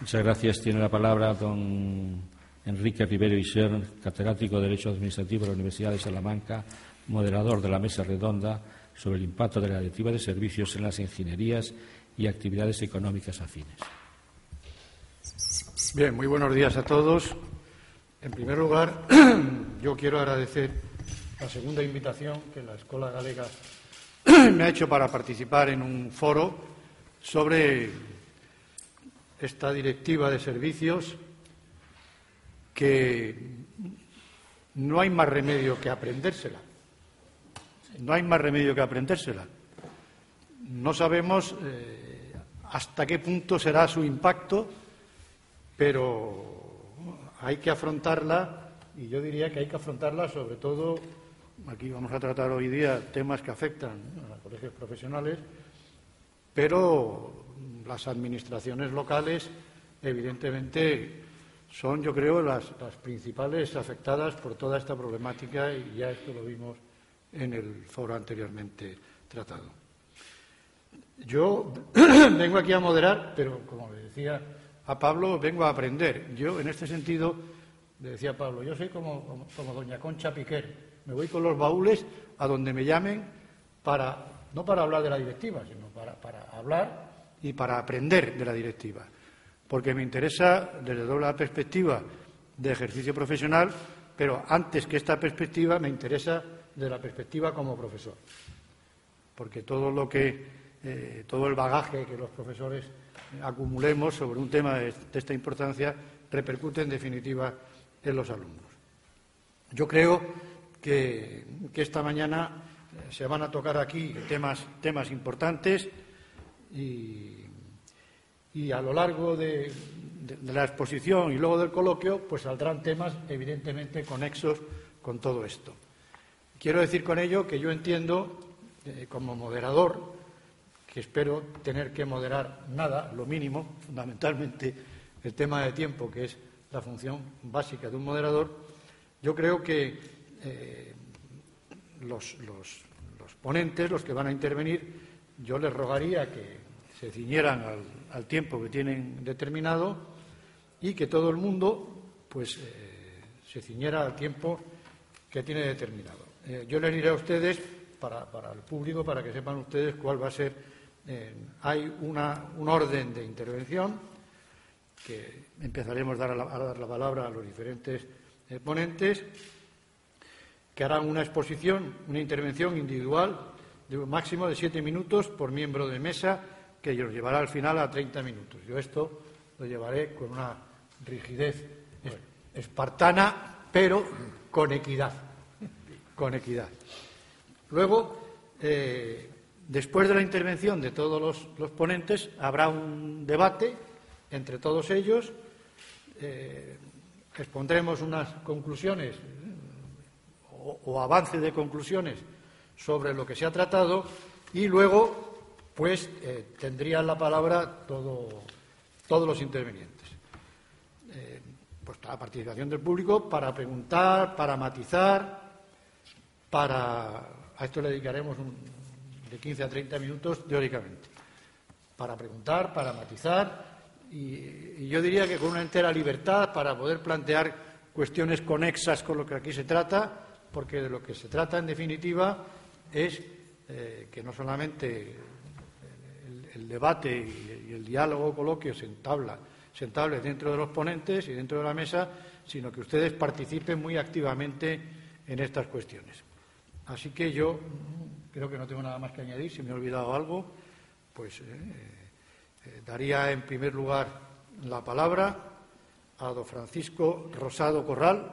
Muchas gracias. Tiene la palabra don Enrique Rivero Isern, catedrático de Derecho Administrativo de la Universidad de Salamanca, moderador de la mesa redonda sobre el impacto de la Directiva de Servicios en las ingenierías y actividades económicas afines. Bien, muy buenos días a todos. En primer lugar, yo quiero agradecer la segunda invitación que la Escola Galega me ha hecho para participar en un foro sobre esta Directiva de Servicios, que no hay más remedio que aprendérsela. No hay más remedio que aprendérsela. No sabemos hasta qué punto será su impacto, pero hay que afrontarla, y yo diría que hay que afrontarla sobre todo, aquí vamos a tratar hoy día temas que afectan a los colegios profesionales, pero las administraciones locales, evidentemente, son, yo creo, las principales afectadas por toda esta problemática, y ya esto lo vimos en el foro anteriormente tratado. Yo vengo aquí a moderar, pero como le decía a Pablo, vengo a aprender. Yo, en este sentido, le decía a Pablo, yo soy como doña Concha Piquer. Me voy con los baúles a donde me llamen no para hablar de la directiva, sino para hablar y para aprender de la directiva. Porque me interesa desde la perspectiva de ejercicio profesional, pero antes que esta perspectiva me interesa de la perspectiva como profesor. Porque todo el bagaje que los profesores acumulemos sobre un tema de esta importancia repercute en definitiva en los alumnos. Yo creo que esta mañana se van a tocar aquí temas importantes y a lo largo de la exposición y luego del coloquio pues saldrán temas evidentemente conexos con todo esto. Quiero decir con ello que yo entiendo, como moderador, que espero tener que moderar nada, lo mínimo, fundamentalmente el tema de tiempo, que es la función básica de un moderador. Yo creo que los ponentes, los que van a intervenir, yo les rogaría que se ciñeran al tiempo que tienen determinado y que todo el mundo pues se ciñera al tiempo que tiene determinado. Yo les diré a ustedes, para el público, para que sepan ustedes cuál va a ser. Hay un orden de intervención que empezaremos a dar la palabra a los diferentes ponentes, que harán una exposición, una intervención individual de un máximo de 7 minutos por miembro de mesa, que los llevará al final a 30 minutos. Yo esto lo llevaré con una rigidez espartana, pero con equidad. Con equidad. Luego, después de la intervención de todos los ponentes, habrá un debate entre todos ellos. Expondremos unas conclusiones o avance de conclusiones sobre lo que se ha tratado y luego pues tendrían la palabra todos los intervinientes. Pues la participación del público para preguntar, para matizar, a esto le dedicaremos de 15 a 30 minutos teóricamente, para preguntar, para matizar y yo diría que con una entera libertad para poder plantear cuestiones conexas con lo que aquí se trata, porque de lo que se trata en definitiva es que no solamente el debate y el diálogo, coloquio se entable dentro de los ponentes y dentro de la mesa, sino que ustedes participen muy activamente en estas cuestiones. Así que yo creo que no tengo nada más que añadir. Si me he olvidado algo, pues daría en primer lugar la palabra a don Francisco Rosado Corral,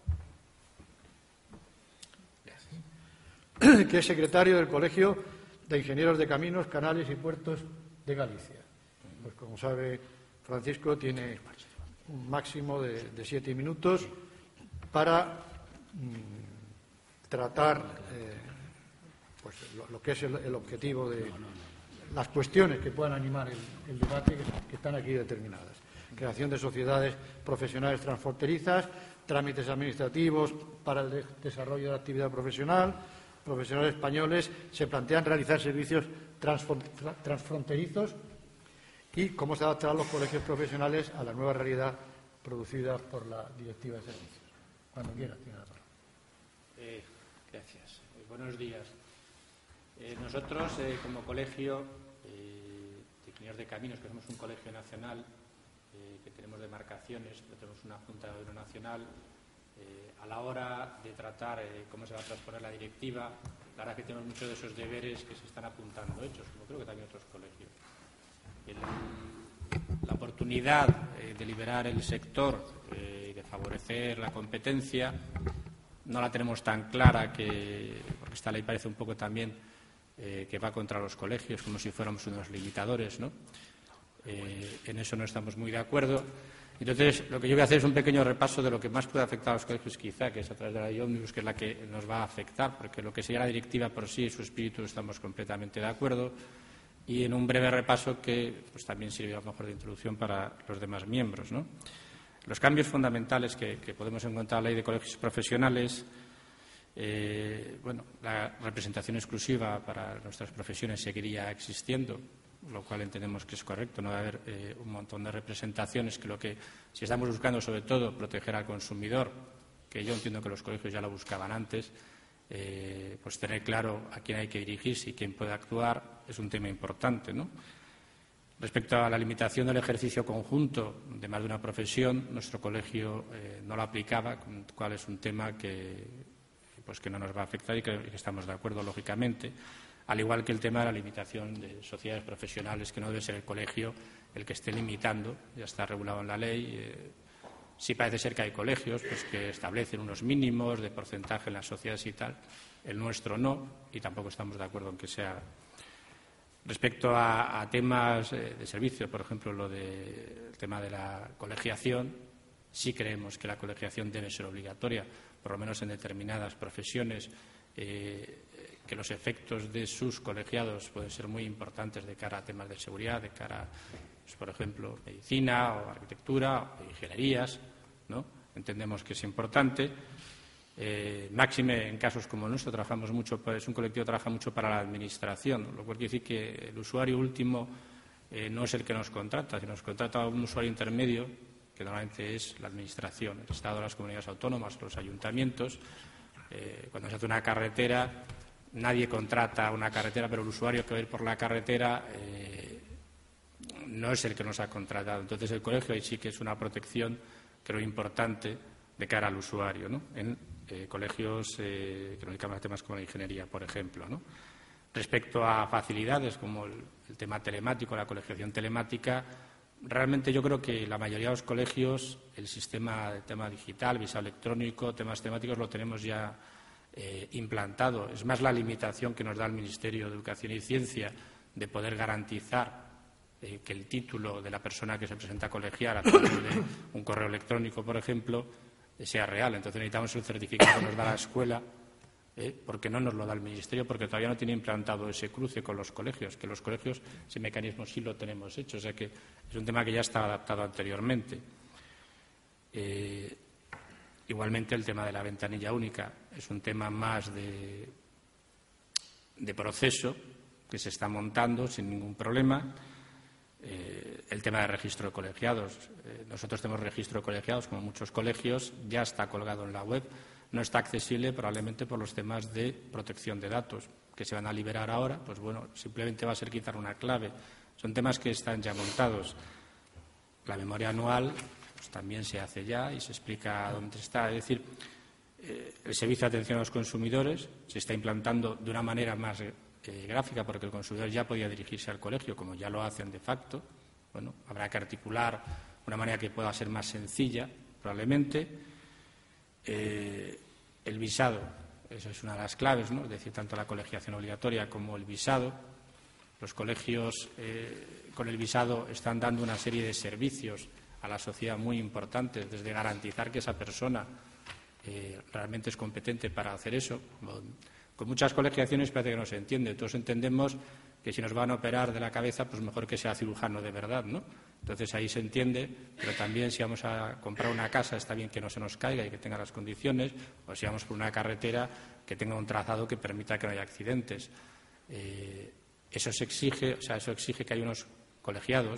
que es secretario del Colegio de Ingenieros de Caminos, Canales y Puertos de Galicia. Pues como sabe Francisco, tiene un máximo de 7 minutos para tratar pues lo que es el objetivo de las cuestiones que puedan animar el debate que están aquí determinadas. Creación de sociedades profesionales transfronterizas, trámites administrativos para el desarrollo de la actividad profesional, profesionales españoles se plantean realizar servicios transfronterizos y cómo se adaptarán los colegios profesionales a la nueva realidad producida por la Directiva de Servicios. Cuando quiera, tiene la palabra. Gracias. Buenos días. Nosotros, como colegio de Ingenieros de Caminos, que somos un colegio nacional, que tenemos demarcaciones, que tenemos una Junta de Gobierno Nacional, a la hora de tratar cómo se va a transponer la directiva, la verdad que tenemos muchos de esos deberes que se están apuntando hechos, como creo que también otros colegios. La oportunidad de liberar el sector y de favorecer la competencia no la tenemos tan clara, porque esta ley parece un poco también que va contra los colegios, como si fuéramos unos limitadores, ¿no? En eso no estamos muy de acuerdo. Entonces, lo que yo voy a hacer es un pequeño repaso de lo que más puede afectar a los colegios, quizá, que es a través de la ley ómnibus, que es la que nos va a afectar, porque lo que sería la directiva por sí y su espíritu estamos completamente de acuerdo. Y en un breve repaso que pues, también sirve a lo mejor de introducción para los demás miembros, ¿no? Los cambios fundamentales que podemos encontrar en la ley de colegios profesionales, la representación exclusiva para nuestras profesiones seguiría existiendo, lo cual entendemos que es correcto. No va a haber un montón de representaciones si estamos buscando sobre todo proteger al consumidor, que yo entiendo que los colegios ya lo buscaban antes, pues tener claro a quién hay que dirigirse y quién puede actuar es un tema importante, ¿no? Respecto a la limitación del ejercicio conjunto de más de una profesión, nuestro colegio no lo aplicaba, con lo cual es un tema que no nos va a afectar y que estamos de acuerdo, lógicamente, al igual que el tema de la limitación de sociedades profesionales, que no debe ser el colegio el que esté limitando, ya está regulado en la ley. Sí parece ser que hay colegios pues, que establecen unos mínimos de porcentaje en las sociedades y tal. El nuestro no, y tampoco estamos de acuerdo en que sea. Respecto a temas de servicio, por ejemplo, el tema de la colegiación, sí creemos que la colegiación debe ser obligatoria, por lo menos en determinadas profesiones, que los efectos de sus colegiados pueden ser muy importantes de cara a temas de seguridad, de cara, pues, por ejemplo, medicina o arquitectura o ingenierías, ¿no? Entendemos que es importante. Máxime en casos como el nuestro, trabajamos mucho, es un colectivo que trabaja mucho para la administración, lo cual quiere decir que el usuario último no es el que nos contrata, sino nos contrata un usuario intermedio, que normalmente es la administración, el Estado, las comunidades autónomas, los ayuntamientos. Cuando se hace una carretera, nadie contrata una carretera, pero el usuario que va a ir por la carretera no es el que nos ha contratado. Entonces, el colegio ahí sí que es una protección, creo, importante de cara al usuario, ¿no? En colegios que nos dedican a temas como la ingeniería, por ejemplo, ¿no? Respecto a facilidades como el tema telemático, la colegiación telemática, realmente yo creo que la mayoría de los colegios el tema digital, visado electrónico, temas temáticos lo tenemos ya implantado. Es más la limitación que nos da el Ministerio de Educación y Ciencia de poder garantizar que el título de la persona que se presenta a colegiar a través de un correo electrónico, por ejemplo, sea real. Entonces necesitamos el certificado que nos da la escuela, porque no nos lo da el Ministerio, porque todavía no tiene implantado ese cruce con los colegios, que los colegios ese mecanismo sí lo tenemos hecho. O sea que es un tema que ya está adaptado anteriormente. Igualmente el tema de la ventanilla única es un tema más de proceso que se está montando sin ningún problema. El tema de registro de colegiados. Nosotros tenemos registro de colegiados, como muchos colegios, ya está colgado en la web. No está accesible probablemente por los temas de protección de datos que se van a liberar ahora. Pues bueno, simplemente va a ser quitar una clave. Son temas que están ya montados. La memoria anual pues, también se hace ya y se explica dónde está. Es decir, el servicio de atención a los consumidores se está implantando de una manera más gráfica, porque el consumidor ya podía dirigirse al colegio, como ya lo hacen de facto. Bueno, habrá que articular una manera que pueda ser más sencilla, probablemente. El visado, eso es una de las claves, ¿no? Es decir, tanto la colegiación obligatoria como el visado. Los colegios con el visado están dando una serie de servicios a la sociedad muy importantes, desde garantizar que esa persona realmente es competente para hacer eso. Con muchas colegiaciones parece que no se entiende. Todos entendemos que si nos van a operar de la cabeza, pues mejor que sea cirujano de verdad, ¿no? Entonces ahí se entiende, pero también si vamos a comprar una casa está bien que no se nos caiga y que tenga las condiciones, o si vamos por una carretera que tenga un trazado que permita que no haya accidentes. Eso exige que hay unos colegiados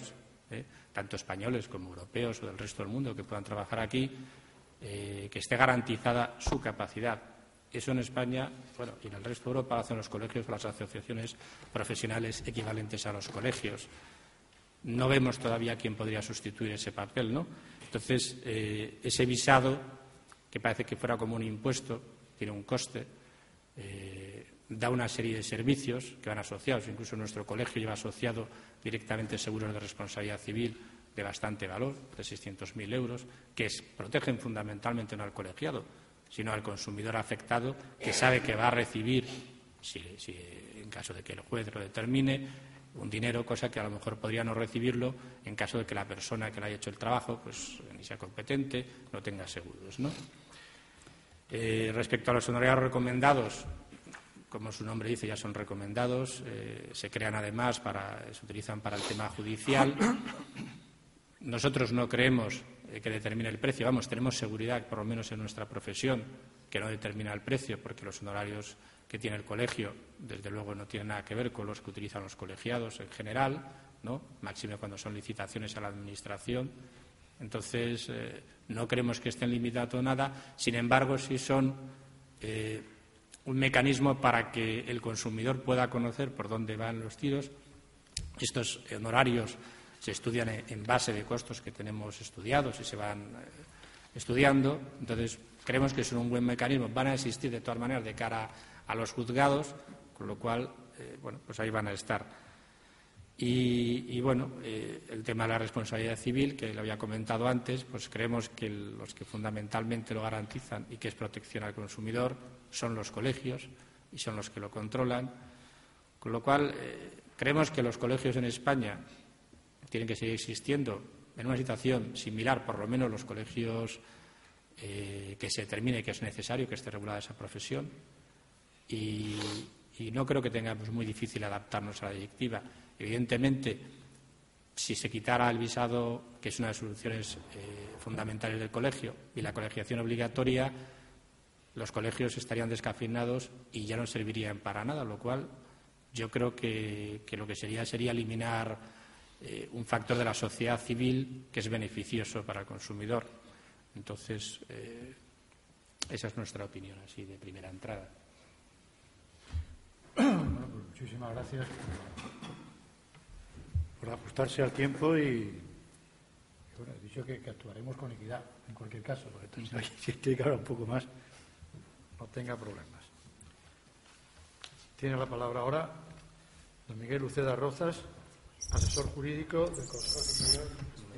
tanto españoles como europeos o del resto del mundo que puedan trabajar aquí, que esté garantizada su capacidad. Eso en España, bueno, y en el resto de Europa lo hacen los colegios o las asociaciones profesionales equivalentes a los colegios. No vemos todavía quién podría sustituir ese papel, ¿no? Entonces, ese visado, que parece que fuera como un impuesto, tiene un coste, da una serie de servicios que van asociados. Incluso nuestro colegio lleva asociado directamente seguros de responsabilidad civil de bastante valor, de 600.000 euros, que protegen fundamentalmente no al colegiado, sino al consumidor afectado, que sabe que va a recibir, si en caso de que el juez lo determine, un dinero, cosa que a lo mejor podría no recibirlo en caso de que la persona que le haya hecho el trabajo pues ni sea competente, no tenga seguros, ¿no? Respecto a los honorarios recomendados, como su nombre dice, ya son recomendados, se crean además se utilizan para el tema judicial. Nosotros no creemos que determine el precio. Vamos, tenemos seguridad, por lo menos en nuestra profesión, que no determina el precio, porque los honorarios que tiene el colegio, desde luego, no tienen nada que ver con los que utilizan los colegiados en general, ¿no? Máxime cuando son licitaciones a la Administración. Entonces, no creemos que estén limitados a nada. Sin embargo, sí son un mecanismo para que el consumidor pueda conocer por dónde van los tiros. Estos honorarios se estudian en base de costos que tenemos estudiados y se van estudiando. Entonces, creemos que son un buen mecanismo. Van a existir de todas maneras de cara a los juzgados, con lo cual, bueno, pues ahí van a estar. Y bueno, el tema de la responsabilidad civil, que lo había comentado antes, pues creemos que los que fundamentalmente lo garantizan y que es protección al consumidor son los colegios y son los que lo controlan. Con lo cual, creemos que los colegios en España tienen que seguir existiendo en una situación similar, por lo menos los colegios que se determine que es necesario que esté regulada esa profesión. Y no creo que tengamos muy difícil adaptarnos a la directiva. Evidentemente, si se quitara el visado, que es una de las soluciones fundamentales del colegio, y la colegiación obligatoria, los colegios estarían descafeinados y ya no servirían para nada, lo cual yo creo que lo que sería eliminar un factor de la sociedad civil que es beneficioso para el consumidor. Entonces, esa es nuestra opinión, así de primera entrada. Bueno, pues muchísimas gracias por ajustarse al tiempo y bueno, he dicho que actuaremos con equidad en cualquier caso, porque si tiene que hablar un poco más, no tenga problemas. Tiene la palabra ahora don Miguel Uceda Rozas, asesor jurídico del Consejo Superior.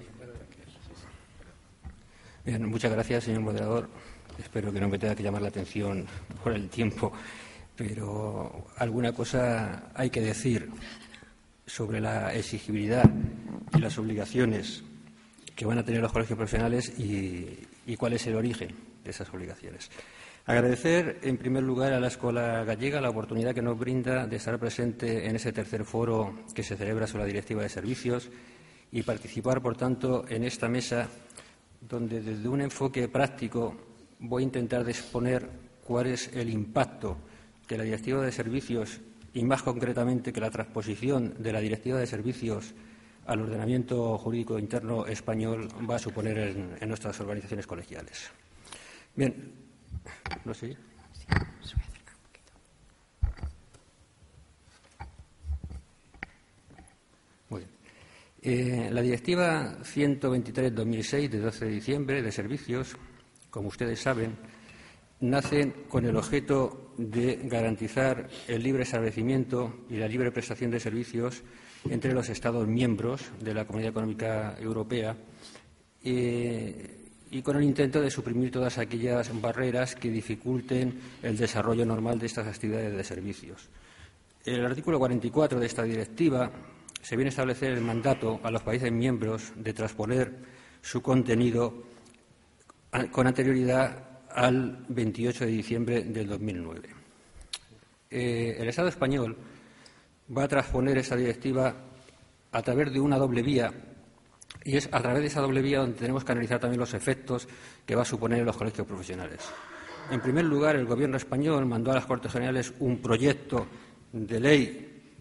Bien, muchas gracias, señor moderador. Espero que no me tenga que llamar la atención por el tiempo, pero alguna cosa hay que decir sobre la exigibilidad y las obligaciones que van a tener los colegios profesionales y cuál es el origen de esas obligaciones. Agradecer, en primer lugar, a la Escuela Gallega la oportunidad que nos brinda de estar presente en ese tercer foro que se celebra sobre la Directiva de Servicios y participar, por tanto, en esta mesa donde, desde un enfoque práctico, voy a intentar exponer cuál es el impacto que la Directiva de Servicios y, más concretamente, que la transposición de la Directiva de Servicios al ordenamiento jurídico interno español va a suponer en nuestras organizaciones colegiales. Bien, ¿no sé? Muy bien. La Directiva 123/2006 de 12 de diciembre de Servicios, como ustedes saben, nace con el objeto de garantizar el libre establecimiento y la libre prestación de servicios entre los Estados miembros de la Comunidad Económica Europea y con el intento de suprimir todas aquellas barreras que dificulten el desarrollo normal de estas actividades de servicios. El artículo 44 de esta directiva se viene a establecer el mandato a los países miembros de transponer su contenido con anterioridad al 28 de diciembre del 2009. El Estado español va a transponer esta directiva a través de una doble vía, y es a través de esa doble vía donde tenemos que analizar también los efectos que va a suponer en los colegios profesionales. En primer lugar, el Gobierno español mandó a las Cortes Generales un proyecto de ley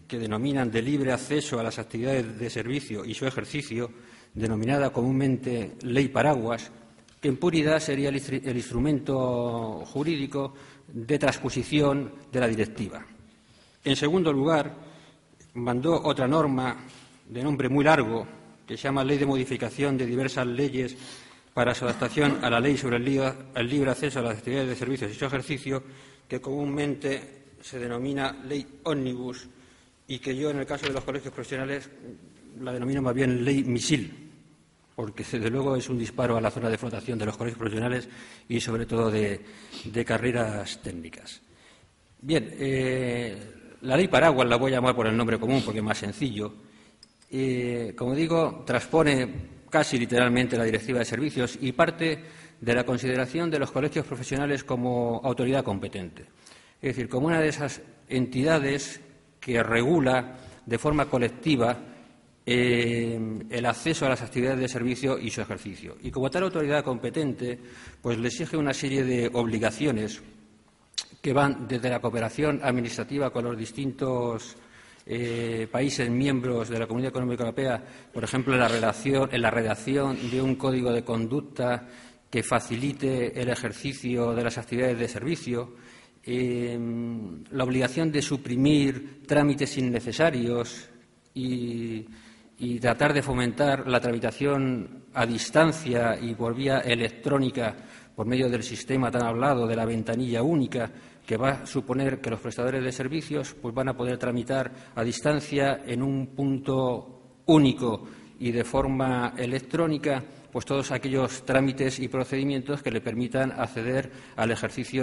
que denominan de libre acceso a las actividades de servicio y su ejercicio, denominada comúnmente Ley Paraguas, que en puridad sería el instrumento jurídico de transposición de la directiva. En segundo lugar, mandó otra norma de nombre muy largo, que se llama Ley de modificación de diversas leyes para su adaptación a la Ley sobre el libre acceso a las actividades de servicios y su ejercicio, que comúnmente se denomina Ley Ómnibus y que yo, en el caso de los colegios profesionales, la denomino más bien Ley Misil, porque desde luego es un disparo a la zona de flotación de los colegios profesionales y sobre todo de carreras técnicas. Bien, la Ley Paraguas la voy a llamar por el nombre común porque es más sencillo. Como digo, transpone casi literalmente la Directiva de Servicios y parte de la consideración de los colegios profesionales como autoridad competente. Es decir, como una de esas entidades que regula de forma colectiva el acceso a las actividades de servicio y su ejercicio. Y como tal autoridad competente, pues le exige una serie de obligaciones que van desde la cooperación administrativa con los distintos países miembros de la Comunidad Económica Europea, por ejemplo, en la redacción de un código de conducta que facilite el ejercicio de las actividades de servicio, la obligación de suprimir trámites innecesarios y tratar de fomentar la tramitación a distancia y por vía electrónica por medio del sistema tan hablado de la ventanilla única, que va a suponer que los prestadores de servicios pues van a poder tramitar a distancia en un punto único y de forma electrónica pues todos aquellos trámites y procedimientos que le permitan acceder al ejercicio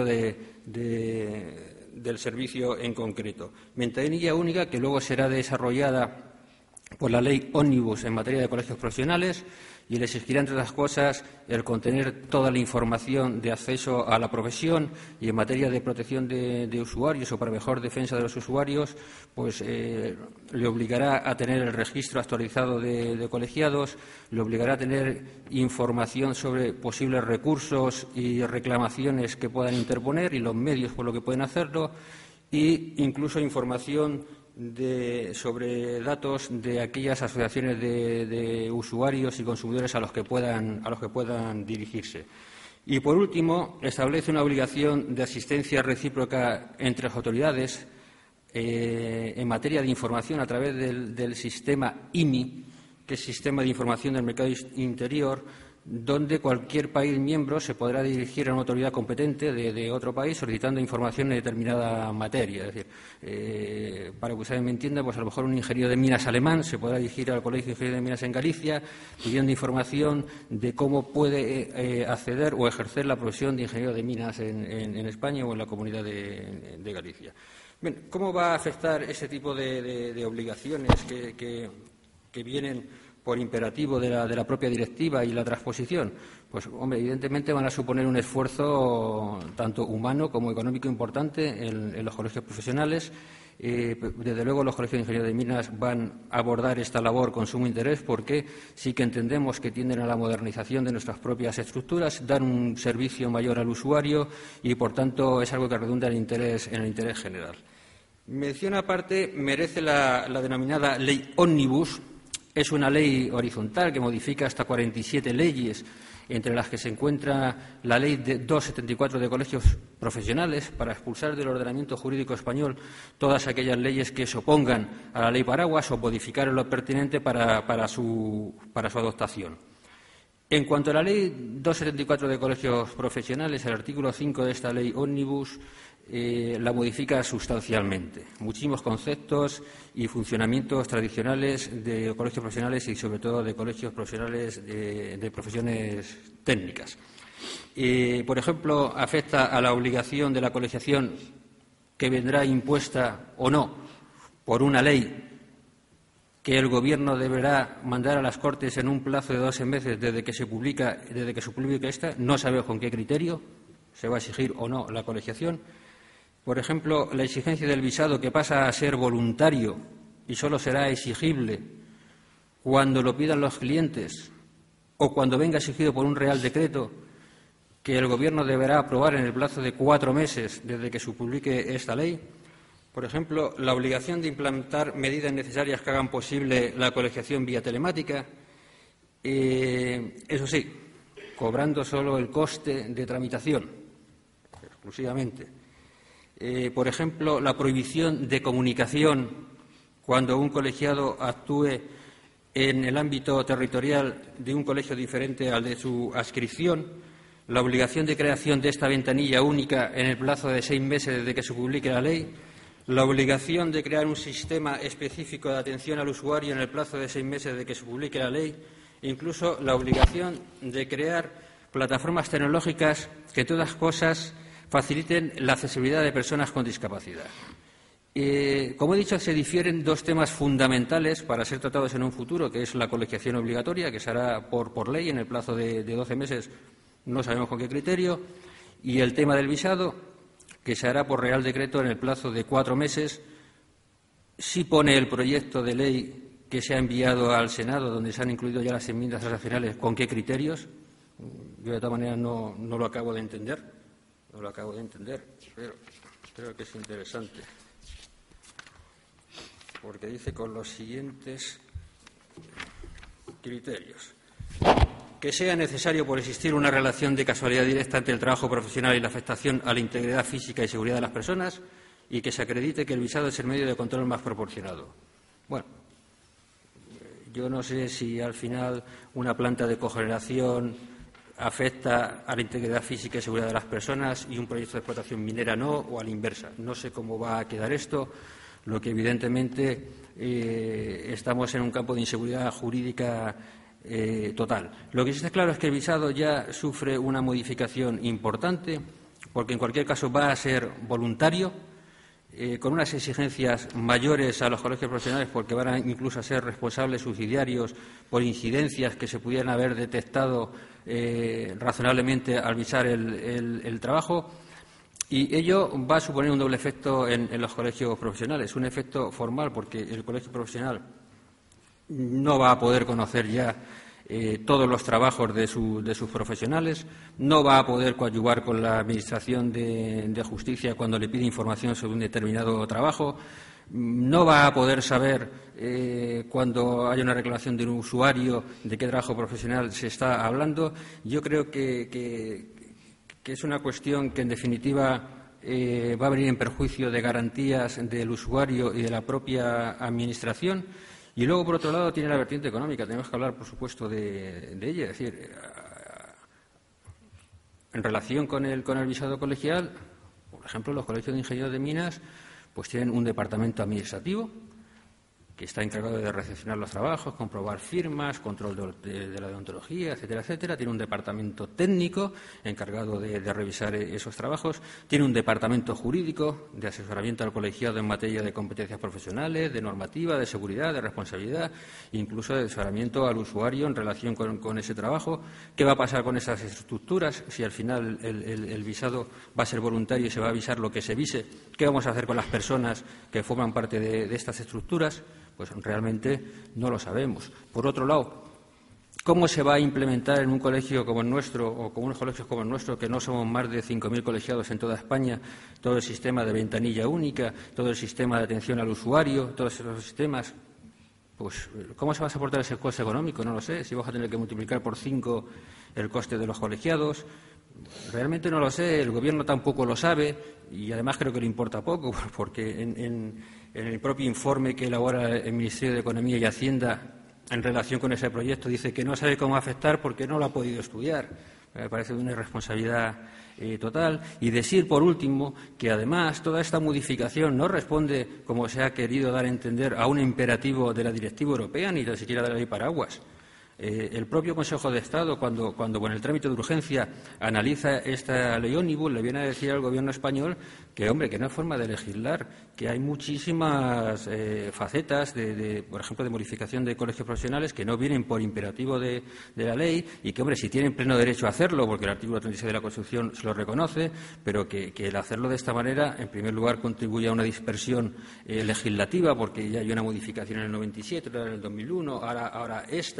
del servicio en concreto. Ventanilla única que luego será desarrollada por la Ley Ómnibus en materia de colegios profesionales y les exigirá, entre otras cosas, el contener toda la información de acceso a la profesión y en materia de protección de usuarios o para mejor defensa de los usuarios, pues le obligará a tener el registro actualizado de colegiados, le obligará a tener información sobre posibles recursos y reclamaciones que puedan interponer y los medios por los que pueden hacerlo e incluso información sobre datos de aquellas asociaciones de usuarios y consumidores a los que puedan dirigirse. Y, por último, establece una obligación de asistencia recíproca entre las autoridades en materia de información a través del sistema IMI, que es Sistema de Información del Mercado Interior, donde cualquier país miembro se podrá dirigir a una autoridad competente de otro país solicitando información en determinada materia. Es decir, para que ustedes me entiendan, pues a lo mejor un ingeniero de minas alemán se podrá dirigir al Colegio de Ingenieros de Minas en Galicia pidiendo información de cómo puede acceder o ejercer la profesión de ingeniero de minas en España o en la Comunidad de Galicia. Bien, ¿cómo va a afectar ese tipo de obligaciones que vienen por imperativo de la propia directiva y la transposición? Pues, hombre, evidentemente van a suponer un esfuerzo tanto humano como económico importante en los colegios profesionales. Desde luego, los colegios de ingenieros de minas van a abordar esta labor con sumo interés porque sí que entendemos que tienden a la modernización de nuestras propias estructuras, dan un servicio mayor al usuario y, por tanto, es algo que redunda en el interés general. Mención aparte merece la denominada Ley Ómnibus. Es una ley horizontal que modifica hasta 47 leyes, entre las que se encuentra la Ley 274 de colegios profesionales, para expulsar del ordenamiento jurídico español todas aquellas leyes que se opongan a la Ley Paraguas o modificar lo pertinente para su adoptación. En cuanto a la Ley 274 de colegios profesionales, el artículo 5 de esta Ley Ómnibus la modifica sustancialmente. Muchísimos conceptos y funcionamientos tradicionales de colegios profesionales y, sobre todo, de colegios profesionales de profesiones técnicas. Por ejemplo, afecta a la obligación de la colegiación que vendrá impuesta o no por una ley que el Gobierno deberá mandar a las Cortes en un plazo de 12 meses desde que se publique esta. No sabemos con qué criterio se va a exigir o no la colegiación. Por ejemplo, la exigencia del visado, que pasa a ser voluntario y solo será exigible cuando lo pidan los clientes o cuando venga exigido por un Real Decreto que el Gobierno deberá aprobar en el plazo de 4 meses desde que se publique esta ley. Por ejemplo, la obligación de implantar medidas necesarias que hagan posible la colegiación vía telemática, eso sí, cobrando solo el coste de tramitación, exclusivamente. Por ejemplo, la prohibición de comunicación cuando un colegiado actúe en el ámbito territorial de un colegio diferente al de su adscripción, la obligación de creación de esta ventanilla única en el plazo de 6 meses desde que se publique la ley, la obligación de crear un sistema específico de atención al usuario en el plazo de 6 meses desde que se publique la ley, e incluso la obligación de crear plataformas tecnológicas que, entre otras cosas, faciliten la accesibilidad de personas con discapacidad. Como he dicho, se difieren 2 temas fundamentales para ser tratados en un futuro, que es la colegiación obligatoria, que se hará por ley en el plazo de 12 meses, no sabemos con qué criterio, y el tema del visado, que se hará por Real Decreto en el plazo de 4 meses. Sí pone el proyecto de ley que se ha enviado al Senado, donde se han incluido ya las enmiendas transaccionales, con qué criterios. Yo, de todas maneras, no lo acabo de entender. No lo acabo de entender, pero creo que es interesante. Porque dice con los siguientes criterios: que sea necesario por existir una relación de casualidad directa entre el trabajo profesional y la afectación a la integridad física y seguridad de las personas, y que se acredite que el visado es el medio de control más proporcionado. Bueno, yo no sé si al final una planta de cogeneración afecta a la integridad física y seguridad de las personas y un proyecto de explotación minera no, o a la inversa. No sé cómo va a quedar esto. Lo que evidentemente estamos en un campo de inseguridad jurídica total. Lo que sí está claro es que el visado ya sufre una modificación importante, porque en cualquier caso va a ser voluntario, con unas exigencias mayores a los colegios profesionales, porque van a incluso a ser responsables subsidiarios por incidencias que se pudieran haber detectado razonablemente al visar el trabajo. Y ello va a suponer un doble efecto en los colegios profesionales. Un efecto formal, porque el colegio profesional no va a poder conocer ya todos los trabajos de sus profesionales, no va a poder coadyuvar con la Administración de Justicia cuando le pide información sobre un determinado trabajo, no va a poder saber cuando haya una reclamación de un usuario de qué trabajo profesional se está hablando. Yo creo que es una cuestión que, en definitiva, va a venir en perjuicio de garantías del usuario y de la propia Administración. Y luego, por otro lado, tiene la vertiente económica. Tenemos que hablar, por supuesto, de ella. Es decir, en relación con el visado colegial, por ejemplo, los colegios de ingenieros de minas pues tienen un departamento administrativo que está encargado de recepcionar los trabajos, comprobar firmas, control de la deontología, etcétera, etcétera. Tiene un departamento técnico encargado de revisar esos trabajos. Tiene un departamento jurídico de asesoramiento al colegiado en materia de competencias profesionales, de normativa, de seguridad, de responsabilidad, incluso de asesoramiento al usuario en relación con ese trabajo. ¿Qué va a pasar con esas estructuras si al final el visado va a ser voluntario y se va a visar lo que se vise? ¿Qué vamos a hacer con las personas que forman parte de estas estructuras? Pues realmente no lo sabemos. Por otro lado, ¿cómo se va a implementar en un colegio como el nuestro, o con unos colegios como el nuestro, que no somos más de 5.000 colegiados en toda España, todo el sistema de ventanilla única, todo el sistema de atención al usuario, todos esos sistemas? Pues, ¿cómo se va a soportar ese coste económico? No lo sé. Si vamos a tener que multiplicar por 5 el coste de los colegiados. Realmente no lo sé. El Gobierno tampoco lo sabe, y además creo que le importa poco, porque en el propio informe que elabora el Ministerio de Economía y Hacienda en relación con ese proyecto dice que no sabe cómo afectar porque no lo ha podido estudiar. Me parece de una irresponsabilidad total. Y decir, por último, que además toda esta modificación no responde, como se ha querido dar a entender, a un imperativo de la Directiva Europea ni tan siquiera de la Ley Paraguas. El propio Consejo de Estado, cuando en el trámite de urgencia analiza esta ley ómnibus, le viene a decir al Gobierno español que, hombre, que no es forma de legislar, que hay muchísimas facetas, por ejemplo, de modificación de colegios profesionales que no vienen por imperativo de la ley y que, hombre, si tienen pleno derecho a hacerlo, porque el artículo 36 de la Constitución se lo reconoce, pero que el hacerlo de esta manera, en primer lugar, contribuye a una dispersión legislativa, porque ya hay una modificación en el 97, otra en el 2001, ahora esta, y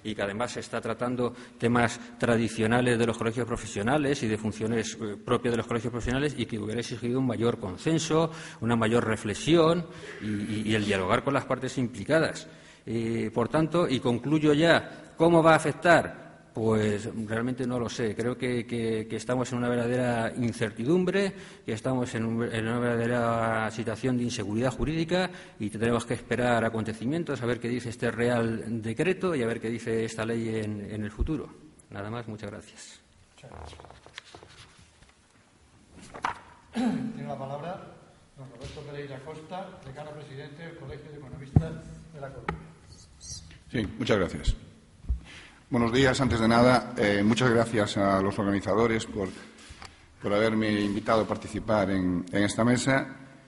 y que además se está tratando temas tradicionales de los colegios profesionales y de funciones propias de los colegios profesionales y que hubiera exigido un mayor consenso, una mayor reflexión y el dialogar con las partes implicadas. Por tanto, y concluyo ya, ¿cómo va a afectar? Pues realmente no lo sé. Creo que estamos en una verdadera incertidumbre, que estamos en una verdadera situación de inseguridad jurídica y tenemos que esperar acontecimientos, a ver qué dice este Real Decreto y a ver qué dice esta ley en el futuro. Nada más, muchas gracias. Tiene la palabra don Roberto Pereira Costa, decano presidente del Colegio de Economistas de La Coruña. Sí, muchas gracias. Buenos días. Antes de nada, muchas gracias a los organizadores por haberme invitado a participar en esta mesa.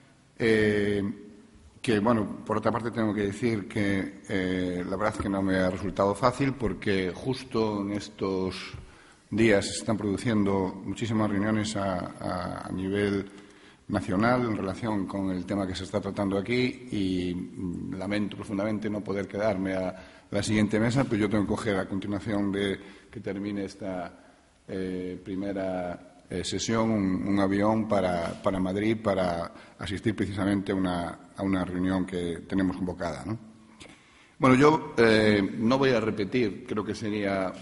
Que, bueno, por otra parte tengo que decir que la verdad es que no me ha resultado fácil porque justo en estos días se están produciendo muchísimas reuniones a nivel nacional en relación con el tema que se está tratando aquí y lamento profundamente no poder quedarme a la siguiente mesa, pero yo tengo que coger a continuación de que termine esta primera sesión un avión para Madrid para asistir precisamente a una reunión que tenemos convocada, ¿no? Bueno, yo no voy a repetir, creo que sería,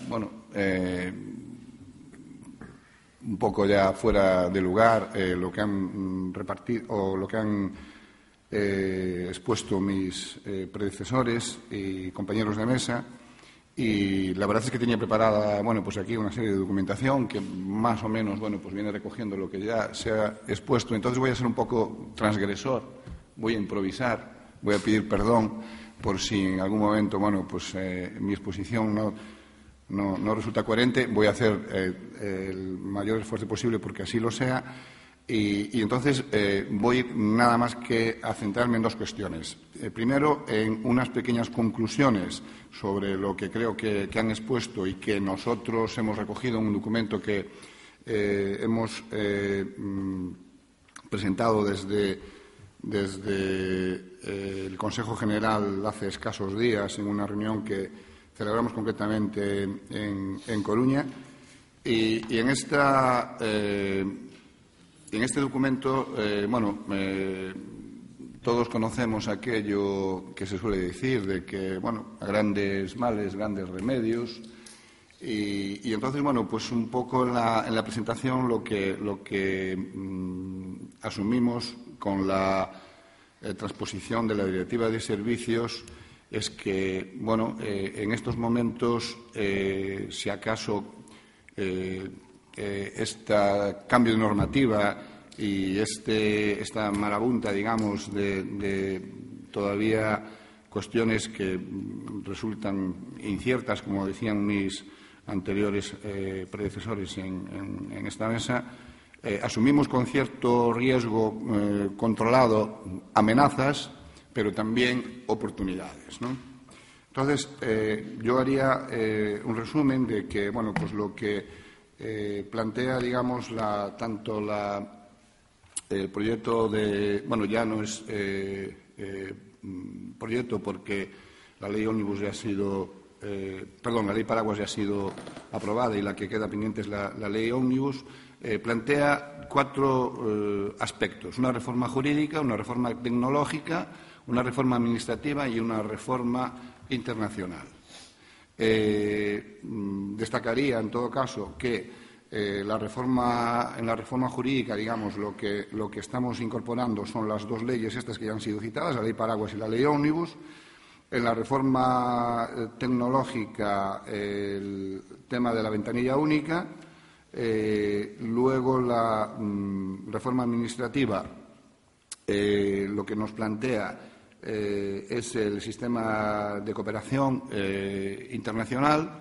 un poco ya fuera de lugar lo que han repartido o lo que han expuesto mis predecesores y compañeros de mesa, y la verdad es que tenía preparada, pues aquí una serie de documentación que más o menos, viene recogiendo lo que ya se ha expuesto. Entonces voy a ser un poco transgresor, voy a improvisar, voy a pedir perdón por si en algún momento, mi exposición no resulta coherente. Voy a hacer el mayor esfuerzo posible porque así lo sea. Y entonces voy nada más que a centrarme en dos cuestiones. Primero, en unas pequeñas conclusiones sobre lo que creo que han expuesto y que nosotros hemos recogido en un documento que hemos presentado desde el Consejo General hace escasos días en una reunión que celebramos concretamente en Coruña. Y en este documento, todos conocemos aquello que se suele decir de que, a grandes males, grandes remedios. Y entonces, un poco en la presentación lo que asumimos con la transposición de la Directiva de Servicios es que, en estos momentos, si acaso este cambio de normativa y esta marabunta, digamos, de todavía cuestiones que resultan inciertas, como decían mis anteriores predecesores en esta mesa, asumimos con cierto riesgo controlado amenazas, pero también oportunidades, ¿no? Entonces, yo haría un resumen de que, lo que plantea, digamos, el proyecto de, ya no es proyecto porque la ley ómnibus ya ha sido, la ley paraguas ya ha sido aprobada y la que queda pendiente es la ley ómnibus. Plantea cuatro aspectos: una reforma jurídica, una reforma tecnológica, una reforma administrativa y una reforma internacional. Destacaría, en todo caso, que en la reforma jurídica, digamos, lo que estamos incorporando son las dos leyes estas que ya han sido citadas, la ley paraguas y la ley ómnibus. En la reforma tecnológica, el tema de la ventanilla única. Luego, la reforma administrativa, lo que nos plantea es el sistema de cooperación internacional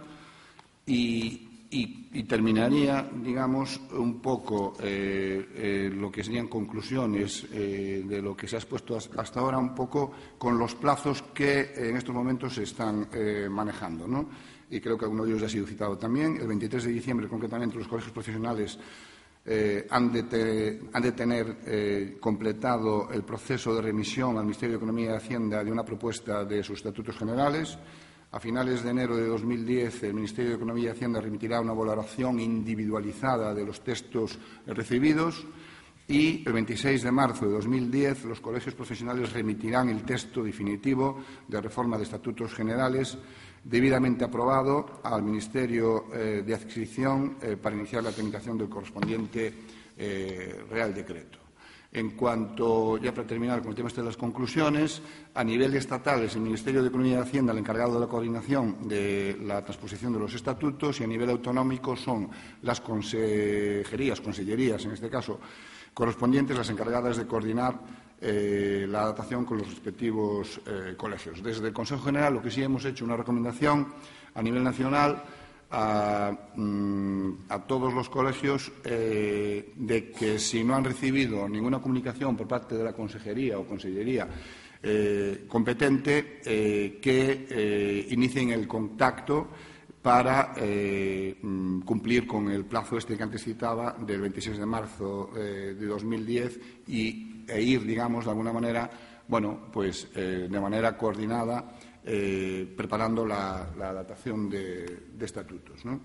y terminaría, digamos, un poco lo que serían conclusiones de lo que se ha expuesto hasta ahora, un poco con los plazos que en estos momentos se están manejando, ¿no? Y creo que alguno de ellos ya ha sido citado también. El 23 de diciembre, concretamente, los colegios profesionales han de tener completado el proceso de remisión al Ministerio de Economía y Hacienda de una propuesta de sus estatutos generales. A finales de enero de 2010, el Ministerio de Economía y Hacienda remitirá una valoración individualizada de los textos recibidos y el 26 de marzo de 2010 los colegios profesionales remitirán el texto definitivo de reforma de estatutos generales debidamente aprobado al Ministerio de Adquisición para iniciar la tramitación del correspondiente Real Decreto. En cuanto, ya para terminar con el tema de las conclusiones, a nivel estatal es el Ministerio de Economía y Hacienda el encargado de la coordinación de la transposición de los estatutos y a nivel autonómico son las consellerías en este caso, correspondientes las encargadas de coordinar la adaptación con los respectivos colegios. Desde el Consejo General lo que sí hemos hecho una recomendación a nivel nacional a todos los colegios de que si no han recibido ninguna comunicación por parte de la consejería o consellería competente, que inicien el contacto para cumplir con el plazo que antes citaba del 26 de marzo de 2010 e ir, digamos, de alguna manera, pues de manera coordinada preparando la adaptación de estatutos, ¿no?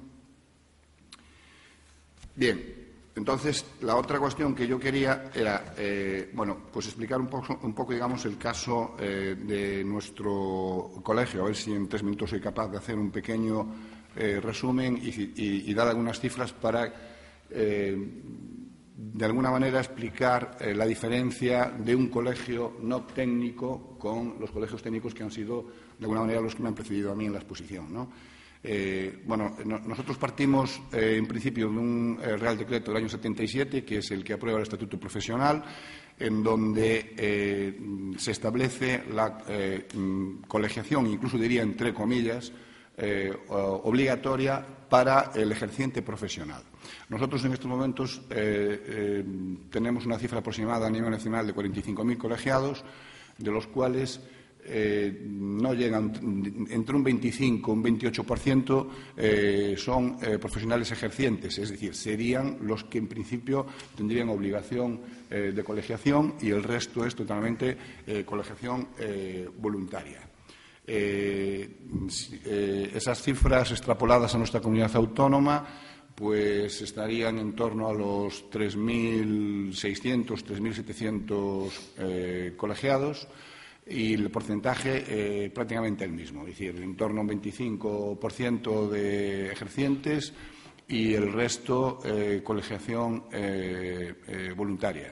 Bien, entonces la otra cuestión que yo quería era, pues explicar un poco, digamos, el caso de nuestro colegio, a ver si en 3 minutos soy capaz de hacer un pequeño resumen y dar algunas cifras para de alguna manera explicar la diferencia de un colegio no técnico con los colegios técnicos que han sido, de alguna manera, los que me han precedido a mí en la exposición, ¿no? Nosotros partimos, en principio, de un Real Decreto del año 77, que es el que aprueba el Estatuto Profesional, en donde se establece la colegiación, incluso diría entre comillas, obligatoria para el ejerciente profesional. Nosotros en estos momentos tenemos una cifra aproximada a nivel nacional de 45.000 colegiados, de los cuales no llegan, entre un 25 y un 28% son profesionales ejercientes, es decir, serían los que en principio tendrían obligación de colegiación y el resto es totalmente colegiación voluntaria. Esas cifras extrapoladas a nuestra comunidad autónoma pues estarían en torno a los 3.600, 3.700 colegiados y el porcentaje prácticamente el mismo, es decir, en torno a un 25% de ejercientes y el resto colegiación voluntaria.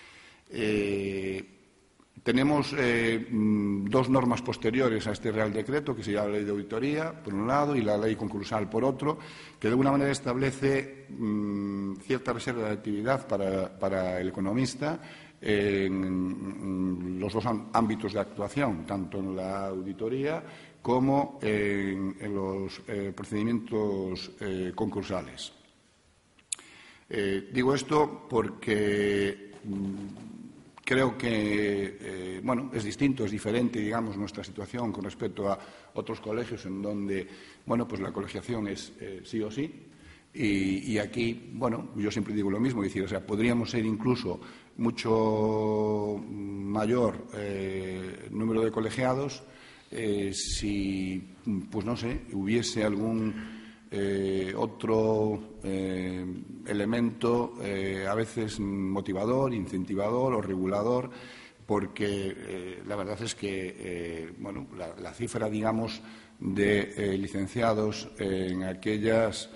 Tenemos 2 normas posteriores a este Real Decreto, que sería la Ley de Auditoría, por un lado, y la Ley Concursal, por otro, que de alguna manera establece cierta reserva de actividad para el economista en los 2 ámbitos de actuación, tanto en la auditoría como en los procedimientos concursales. Digo esto porque creo que es distinto, es diferente, digamos, nuestra situación con respecto a otros colegios en donde, pues la colegiación es sí o sí. Y aquí, yo siempre digo lo mismo, es decir, o sea, podríamos ser incluso mucho mayor número de colegiados si, pues no sé, hubiese algún otro elemento a veces motivador, incentivador o regulador, porque la verdad es que la cifra, digamos, de licenciados en aquellas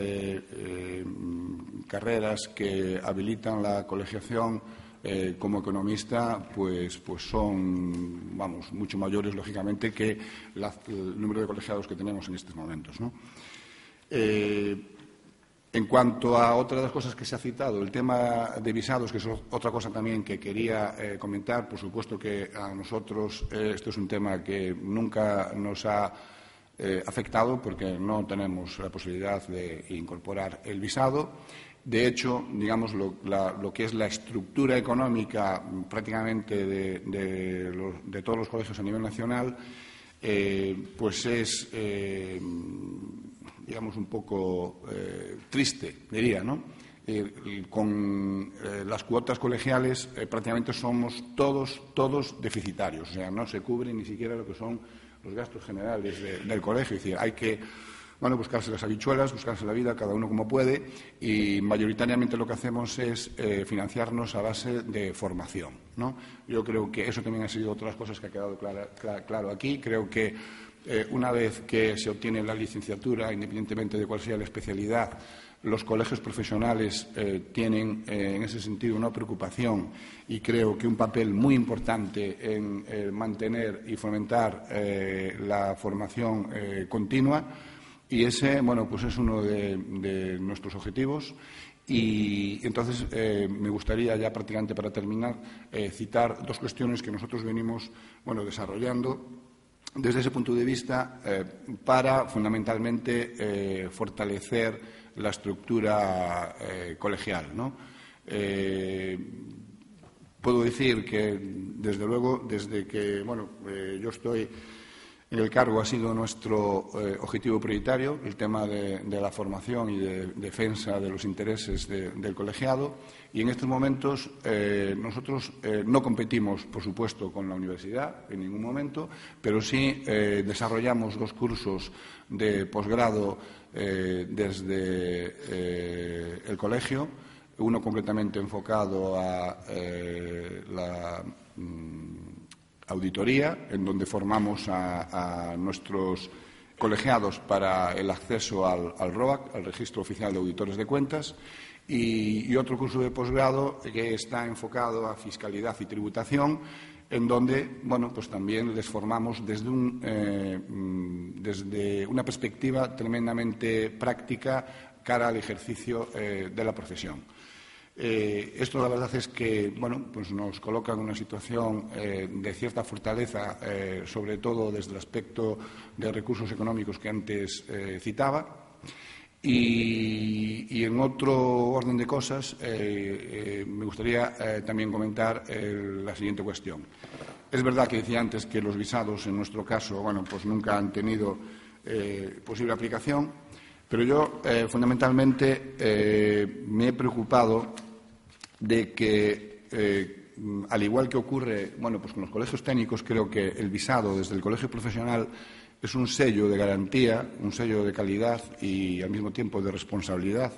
carreras que habilitan la colegiación como economista, pues son, mucho mayores, lógicamente, que el número de colegiados que tenemos en estos momentos, ¿no? En cuanto a otra de las cosas que se ha citado, el tema de visados, que es otra cosa también que quería comentar, por supuesto que a nosotros esto es un tema que nunca nos ha afectado porque no tenemos la posibilidad de incorporar el visado. De hecho, digamos, lo que es la estructura económica prácticamente de todos los colegios a nivel nacional, pues es digamos, un poco triste, diría, ¿no? Con las cuotas colegiales prácticamente somos todos deficitarios, o sea, no se cubre ni siquiera lo que son los gastos generales del colegio. Es decir, hay que buscarse las habichuelas, buscarse la vida, cada uno como puede, y mayoritariamente lo que hacemos es financiarnos a base de formación, ¿no? Yo creo que eso también ha sido otra de las cosas que ha quedado claro aquí. Creo que una vez que se obtiene la licenciatura, independientemente de cuál sea la especialidad, los colegios profesionales tienen en ese sentido una preocupación y creo que un papel muy importante en mantener y fomentar la formación continua. Y ese, pues es uno de nuestros objetivos. Y entonces me gustaría ya prácticamente para terminar citar dos cuestiones que nosotros venimos desarrollando desde ese punto de vista para fundamentalmente fortalecer la estructura colegial, ¿no? Puedo decir que desde luego desde que yo estoy en el cargo ha sido nuestro objetivo prioritario el tema de la formación y de defensa de los intereses del colegiado, y en estos momentos nosotros no competimos, por supuesto, con la universidad en ningún momento, pero sí desarrollamos 2 cursos de posgrado desde el colegio, uno concretamente enfocado a la auditoría, en donde formamos a nuestros colegiados para el acceso al ROAC, al Registro Oficial de Auditores de Cuentas, y otro curso de posgrado que está enfocado a fiscalidad y tributación, en donde pues también les formamos desde una perspectiva tremendamente práctica cara al ejercicio de la profesión. Esto la verdad es que pues nos coloca en una situación de cierta fortaleza, sobre todo desde el aspecto de recursos económicos que antes citaba. Y en otro orden de cosas me gustaría también comentar la siguiente cuestión. Es verdad que decía antes que los visados en nuestro caso pues nunca han tenido posible aplicación, pero yo fundamentalmente me he preocupado de que, al igual que ocurre pues con los colegios técnicos, creo que el visado desde el colegio profesional es un sello de garantía, un sello de calidad y al mismo tiempo de responsabilidad.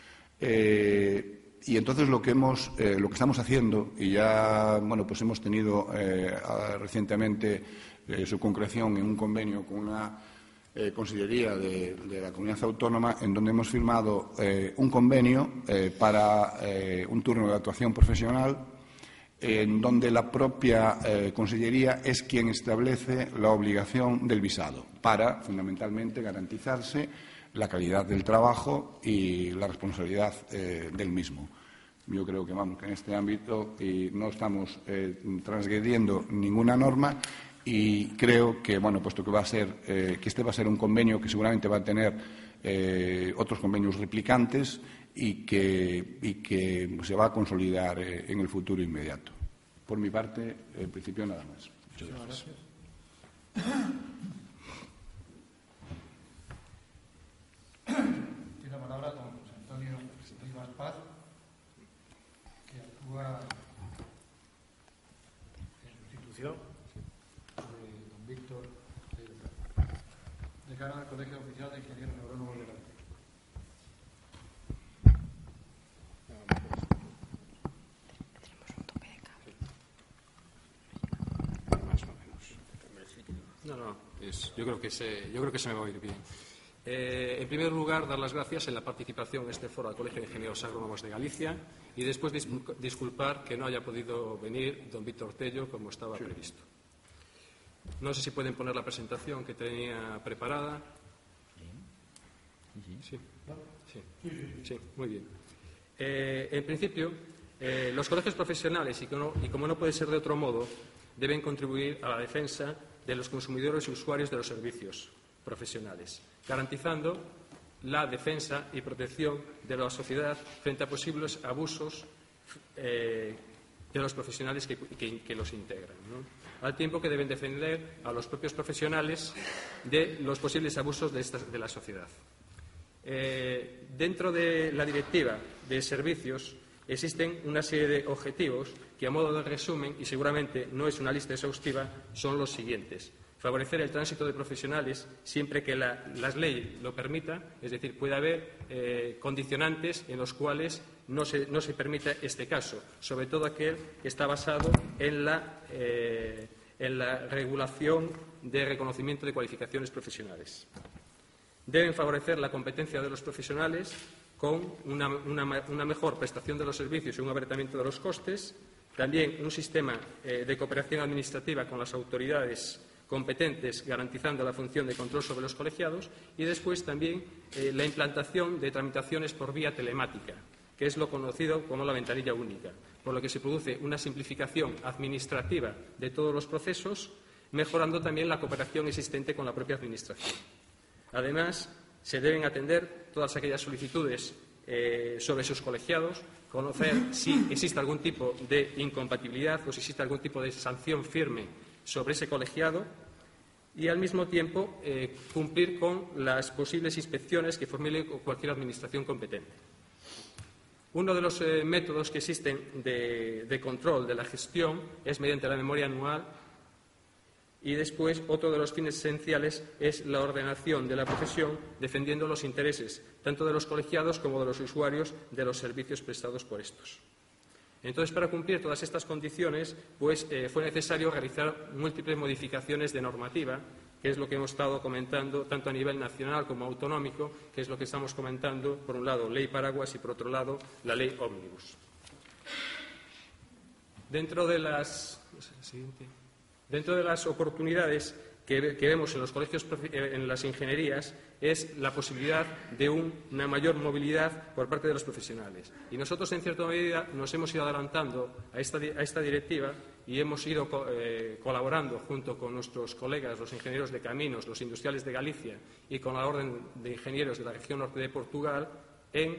Y entonces lo que estamos haciendo, y ya pues hemos tenido recientemente su concreción en un convenio con una Consellería de la Comunidad Autónoma, en donde hemos firmado un convenio para un turno de actuación profesional, en donde la propia Consellería es quien establece la obligación del visado para, fundamentalmente, garantizarse la calidad del trabajo y la responsabilidad del mismo. Yo creo que en este ámbito no estamos transgrediendo ninguna norma. Y creo que, puesto que que este va a ser un convenio que seguramente va a tener otros convenios replicantes y que se va a consolidar en el futuro inmediato. Por mi parte, en principio, nada más. Muchas gracias. Tiene la palabra don José Antonio Rivas Paz, que actúa en sustitución Víctor, de cara al Colegio Oficial de Ingenieros Agrónomos de Galicia. Más o menos. Yo creo que se me va a oír bien. En primer lugar, dar las gracias en la participación en este foro al Colegio de Ingenieros Agrónomos de Galicia y después disculpar que no haya podido venir don Víctor Tello como estaba previsto. No sé si pueden poner la presentación que tenía preparada. Sí, muy bien. En principio, los colegios profesionales, y como no puede ser de otro modo, deben contribuir a la defensa de los consumidores y usuarios de los servicios profesionales, garantizando la defensa y protección de la sociedad frente a posibles abusos de los profesionales que los integran, ¿no? Al tiempo que deben defender a los propios profesionales de los posibles abusos de la sociedad. Dentro de la Directiva de Servicios existen una serie de objetivos que, a modo de resumen, y seguramente no es una lista exhaustiva, son los siguientes. Favorecer el tránsito de profesionales siempre que las leyes lo permitan, es decir, puede haber condicionantes en los cuales no se permita este caso, sobre todo aquel que está basado en la regulación de reconocimiento de cualificaciones profesionales. Deben favorecer la competencia de los profesionales con una mejor prestación de los servicios y un abaratamiento de los costes, también un sistema de cooperación administrativa con las autoridades competentes, garantizando la función de control sobre los colegiados, y después también la implantación de tramitaciones por vía telemática, que es lo conocido como la ventanilla única, por lo que se produce una simplificación administrativa de todos los procesos, mejorando también la cooperación existente con la propia Administración. Además, se deben atender todas aquellas solicitudes sobre sus colegiados, conocer si existe algún tipo de incompatibilidad o si existe algún tipo de sanción firme sobre ese colegiado y, al mismo tiempo, cumplir con las posibles inspecciones que formule cualquier administración competente. Uno de los métodos que existen de control de la gestión es mediante la memoria anual, y después otro de los fines esenciales es la ordenación de la profesión, defendiendo los intereses tanto de los colegiados como de los usuarios de los servicios prestados por estos. Entonces, para cumplir todas estas condiciones, pues fue necesario realizar múltiples modificaciones de normativa, que es lo que hemos estado comentando tanto a nivel nacional como autonómico, que es lo que estamos comentando, por un lado, ley paraguas y, por otro lado, la ley ómnibus. Dentro de las oportunidades que vemos en los colegios, en las ingenierías, es la posibilidad de una mayor movilidad por parte de los profesionales. Y nosotros, en cierta medida, nos hemos ido adelantando a esta directiva y hemos ido colaborando junto con nuestros colegas, los ingenieros de caminos, los industriales de Galicia y con la Orden de Ingenieros de la región norte de Portugal en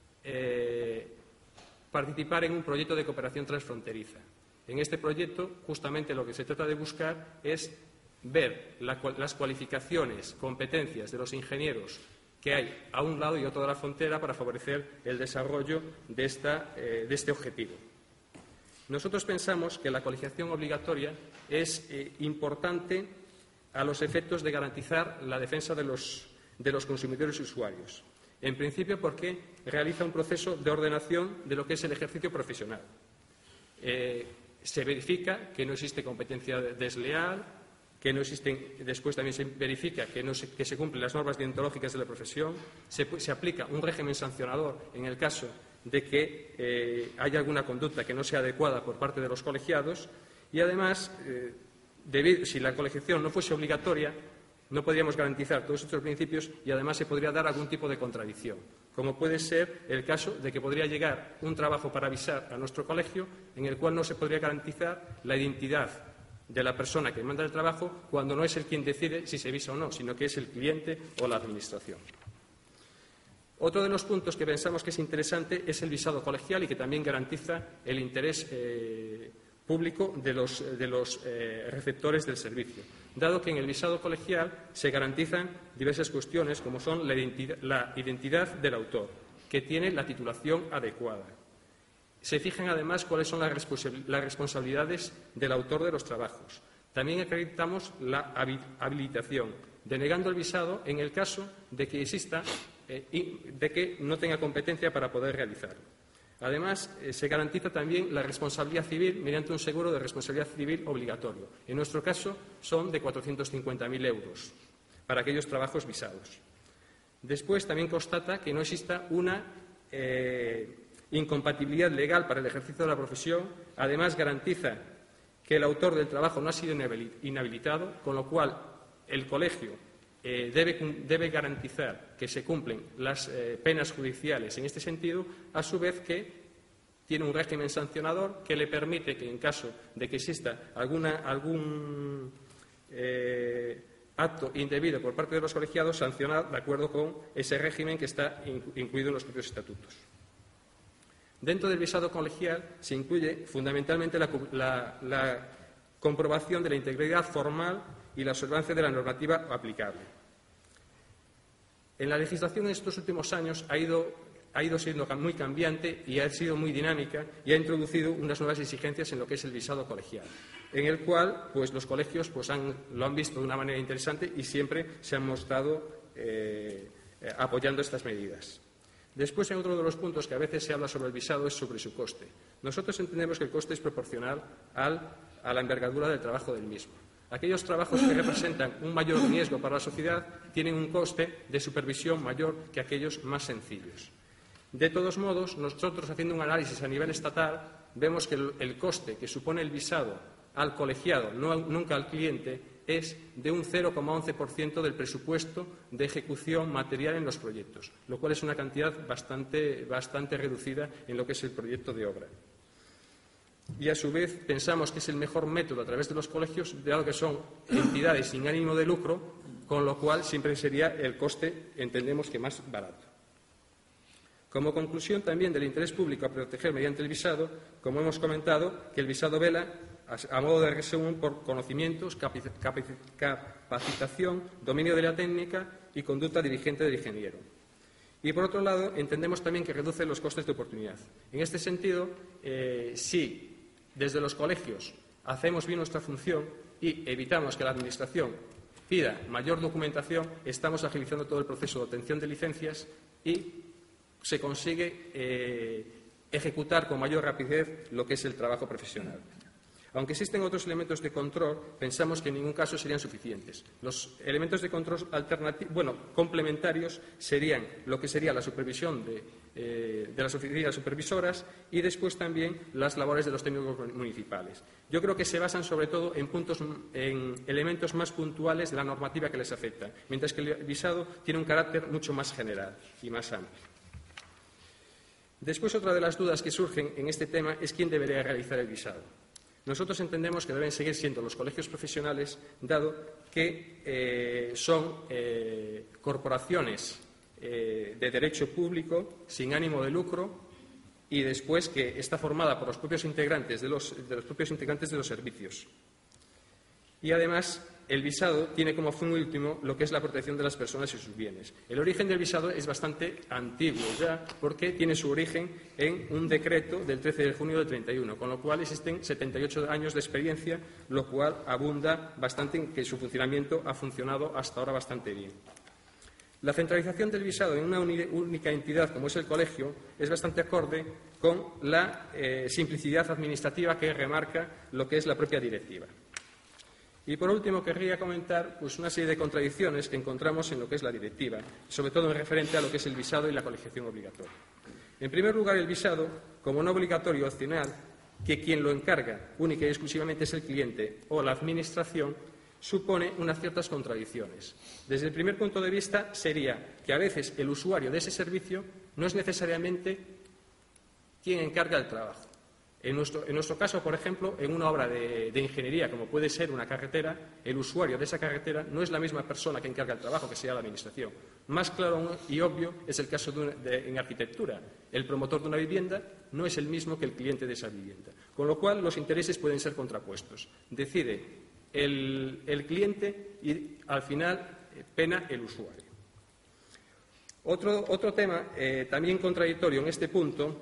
participar en un proyecto de cooperación transfronteriza. En este proyecto, justamente lo que se trata de buscar es ver las cualificaciones, competencias de los ingenieros que hay a un lado y otro de la frontera para favorecer el desarrollo de este objetivo. Nosotros pensamos que la cualificación obligatoria es importante a los efectos de garantizar la defensa de los consumidores y usuarios. En principio, porque realiza un proceso de ordenación de lo que es el ejercicio profesional. Se verifica que no existe competencia desleal, que no existen, después también se verifica que se cumplen las normas deontológicas de la profesión, se aplica un régimen sancionador en el caso de que haya alguna conducta que no sea adecuada por parte de los colegiados y, además, si la colegiación no fuese obligatoria, no podríamos garantizar todos estos principios y, además, se podría dar algún tipo de contradicción, como puede ser el caso de que podría llegar un trabajo para avisar a nuestro colegio en el cual no se podría garantizar la identidad de la persona que manda el trabajo cuando no es el quien decide si se visa o no, sino que es el cliente o la Administración. Otro de los puntos que pensamos que es interesante es el visado colegial y que también garantiza el interés público de los receptores del servicio, dado que en el visado colegial se garantizan diversas cuestiones como son la identidad del autor, que tiene la titulación adecuada. Se fijan, además, cuáles son las responsabilidades del autor de los trabajos. También acreditamos la habilitación, denegando el visado en el caso de que exista de que no tenga competencia para poder realizarlo. Además, se garantiza también la responsabilidad civil mediante un seguro de responsabilidad civil obligatorio. En nuestro caso, son de 450.000 euros para aquellos trabajos visados. Después, también constata que no exista una incompatibilidad legal para el ejercicio de la profesión. Además, garantiza que el autor del trabajo no ha sido inhabilitado, con lo cual el colegio debe garantizar que se cumplen las penas judiciales en este sentido, a su vez que tiene un régimen sancionador que le permite que, en caso de que exista algún acto indebido por parte de los colegiados, sancionar de acuerdo con ese régimen que está incluido en los propios estatutos. Dentro del visado colegial se incluye fundamentalmente la comprobación de la integridad formal y la observancia de la normativa aplicable. En la legislación de estos últimos años ha ha ido siendo muy cambiante y ha sido muy dinámica y ha introducido unas nuevas exigencias en lo que es el visado colegial, en el cual pues, los colegios pues, lo han visto de una manera interesante y siempre se han mostrado apoyando estas medidas. Después, en otro de los puntos que a veces se habla sobre el visado es sobre su coste. Nosotros entendemos que el coste es proporcional a la envergadura del trabajo del mismo. Aquellos trabajos que representan un mayor riesgo para la sociedad tienen un coste de supervisión mayor que aquellos más sencillos. De todos modos, nosotros, haciendo un análisis a nivel estatal, vemos que el coste que supone el visado al colegiado, nunca al cliente, es de un 0,11% del presupuesto de ejecución material en los proyectos, lo cual es una cantidad bastante reducida en lo que es el proyecto de obra. Y, a su vez, pensamos que es el mejor método a través de los colegios, dado que son entidades sin ánimo de lucro, con lo cual siempre sería el coste, entendemos que más barato. Como conclusión también del interés público a proteger mediante el visado, como hemos comentado, que el visado vela, a modo de resumen, por conocimientos, capacitación, dominio de la técnica y conducta diligente del ingeniero. Y, por otro lado, entendemos también que reduce los costes de oportunidad. En este sentido, si desde los colegios hacemos bien nuestra función y evitamos que la Administración pida mayor documentación, estamos agilizando todo el proceso de obtención de licencias y se consigue ejecutar con mayor rapidez lo que es el trabajo profesional. Aunque existen otros elementos de control, pensamos que en ningún caso serían suficientes. Los elementos de control complementarios serían lo que sería la supervisión de las oficinas supervisoras y después también las labores de los técnicos municipales. Yo creo que se basan sobre todo en elementos más puntuales de la normativa que les afecta, mientras que el visado tiene un carácter mucho más general y más amplio. Después, otra de las dudas que surgen en este tema es quién debería realizar el visado. Nosotros entendemos que deben seguir siendo los colegios profesionales, dado que son corporaciones de derecho público, sin ánimo de lucro, y después que está formada por los propios integrantes de los servicios. Y además, el visado tiene como fin último lo que es la protección de las personas y sus bienes. El origen del visado es bastante antiguo ya, porque tiene su origen en un decreto del 13 de junio del 31, con lo cual existen 78 años de experiencia, lo cual abunda bastante en que su funcionamiento ha funcionado hasta ahora bastante bien. La centralización del visado en una única entidad como es el colegio es bastante acorde con la simplicidad administrativa que remarca lo que es la propia directiva. Y, por último, querría comentar una serie de contradicciones que encontramos en lo que es la directiva, sobre todo en referente a lo que es el visado y la colegiación obligatoria. En primer lugar, el visado, como no obligatorio o opcional, que quien lo encarga única y exclusivamente es el cliente o la Administración, supone unas ciertas contradicciones. Desde el primer punto de vista sería que a veces el usuario de ese servicio no es necesariamente quien encarga el trabajo. En nuestro caso, por ejemplo, en una obra de ingeniería, como puede ser una carretera, el usuario de esa carretera no es la misma persona que encarga el trabajo, que sea la Administración. Más claro y obvio es el caso en arquitectura. El promotor de una vivienda no es el mismo que el cliente de esa vivienda. Con lo cual, los intereses pueden ser contrapuestos. Decide el cliente y, al final, pena el usuario. Otro tema también contradictorio en este punto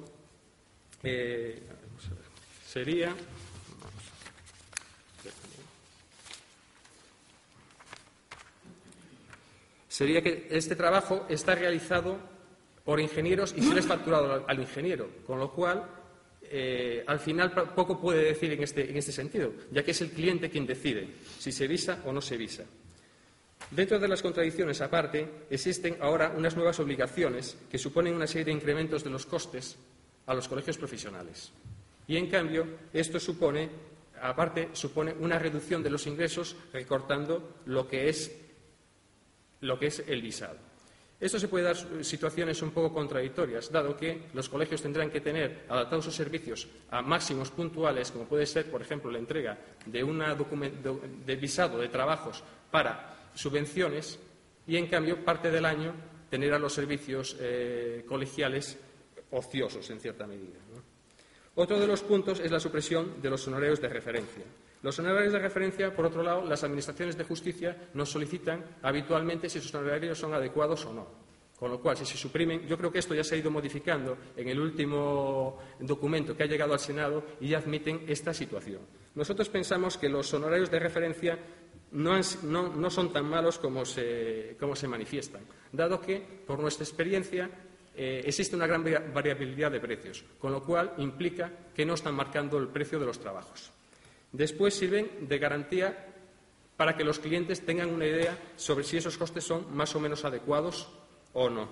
sería que este trabajo está realizado por ingenieros y se le es facturado al ingeniero, con lo cual, al final, poco puede decir en este sentido, ya que es el cliente quien decide si se visa o no se visa. Dentro de las contradicciones, aparte, existen ahora unas nuevas obligaciones que suponen una serie de incrementos de los costes a los colegios profesionales. Y, en cambio, esto supone una reducción de los ingresos recortando lo que es el visado. Esto se puede dar situaciones un poco contradictorias, dado que los colegios tendrán que tener adaptados sus servicios a máximos puntuales, como puede ser, por ejemplo, la entrega de visado de trabajos para subvenciones, y, en cambio, parte del año tener a los servicios colegiales ociosos, en cierta medida, ¿no? Otro de los puntos es la supresión de los honorarios de referencia. Los honorarios de referencia, por otro lado, las administraciones de justicia nos solicitan habitualmente si sus honorarios son adecuados o no. Con lo cual, si se suprimen, yo creo que esto ya se ha ido modificando en el último documento que ha llegado al Senado y ya admiten esta situación. Nosotros pensamos que los honorarios de referencia no son tan malos como se manifiestan, dado que, por nuestra experiencia, existe una gran variabilidad de precios, con lo cual implica que no están marcando el precio de los trabajos. Después sirven de garantía para que los clientes tengan una idea sobre si esos costes son más o menos adecuados o no.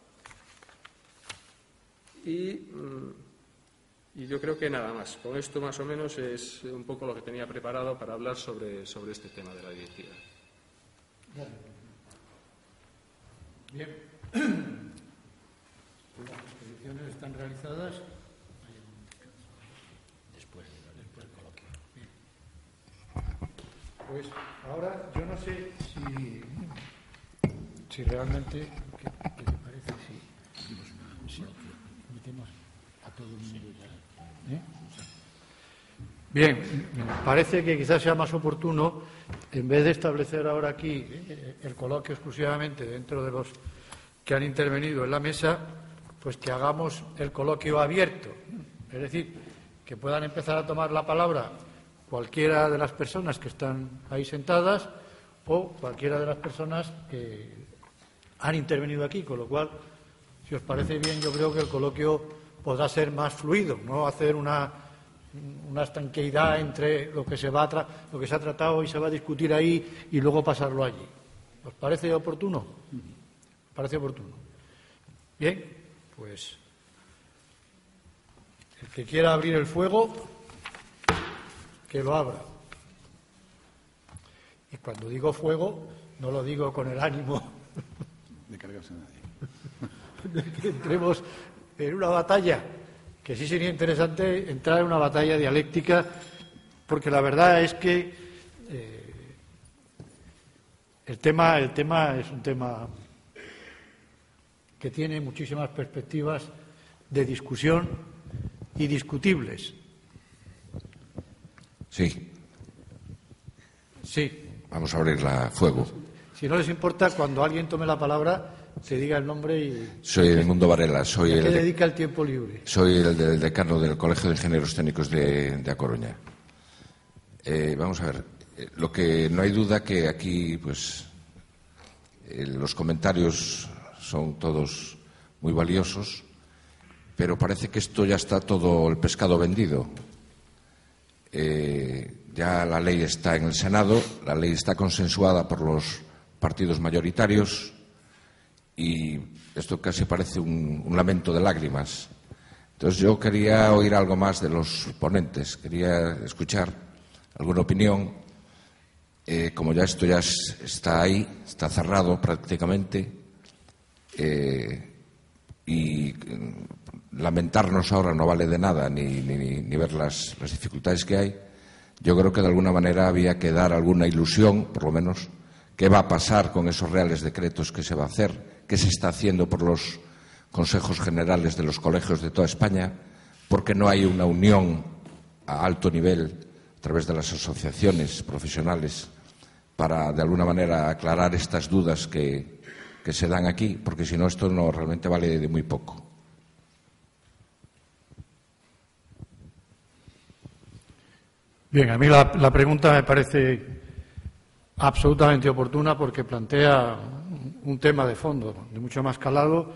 Y yo creo que nada más. Con esto más o menos es un poco lo que tenía preparado para hablar sobre este tema de la directiva. Bien. Las exposiciones están realizadas. Después del coloquio. Bien. Pues ahora yo no sé si realmente, ¿qué te parece? Si invitemos a todo el mundo ya. Bien, me parece que quizás sea más oportuno, en vez de establecer ahora aquí el coloquio exclusivamente dentro de los que han intervenido en la mesa, pues que hagamos el coloquio abierto. Es decir, que puedan empezar a tomar la palabra cualquiera de las personas que están ahí sentadas o cualquiera de las personas que han intervenido aquí, con lo cual, si os parece bien, yo creo que el coloquio podrá ser más fluido, no hacer una estanqueidad entre lo que se ha tratado y se va a discutir ahí y luego pasarlo allí. ¿Os parece oportuno? Parece oportuno. Bien, pues el que quiera abrir el fuego, que lo abra. Y cuando digo fuego, no lo digo con el ánimo de cargarse a nadie. De que entremos en una batalla, que sí sería interesante entrar en una batalla dialéctica, porque la verdad es que el tema es un tema que tiene muchísimas perspectivas de discusión y discutibles. Sí. Sí. Vamos a abrirla a fuego. Si no les importa, cuando alguien tome la palabra, se diga el nombre y... Soy Edmundo Varela. Soy el que dedica el tiempo libre. Soy el decano del Colegio de Ingenieros Técnicos de A Coruña. Vamos a ver. Lo que no hay duda que aquí, pues, los comentarios son todos muy valiosos, pero parece que esto ya está todo el pescado vendido. Ya la ley está en el Senado, la ley está consensuada por los partidos mayoritarios y esto casi parece un lamento de lágrimas. Entonces yo quería oír algo más de los ponentes, quería escuchar alguna opinión. Como ya esto ya está ahí, está cerrado prácticamente, y lamentarnos ahora no vale de nada ni ver las dificultades que hay. Yo creo que de alguna manera había que dar alguna ilusión, por lo menos, qué va a pasar con esos reales decretos que se va a hacer, qué se está haciendo por los consejos generales de los colegios de toda España, porque no hay una unión a alto nivel a través de las asociaciones profesionales para, de alguna manera, aclarar estas dudas que se dan aquí, porque si no, esto no realmente vale de muy poco. Bien, a mí la pregunta me parece absolutamente oportuna porque plantea un tema de fondo, de mucho más calado.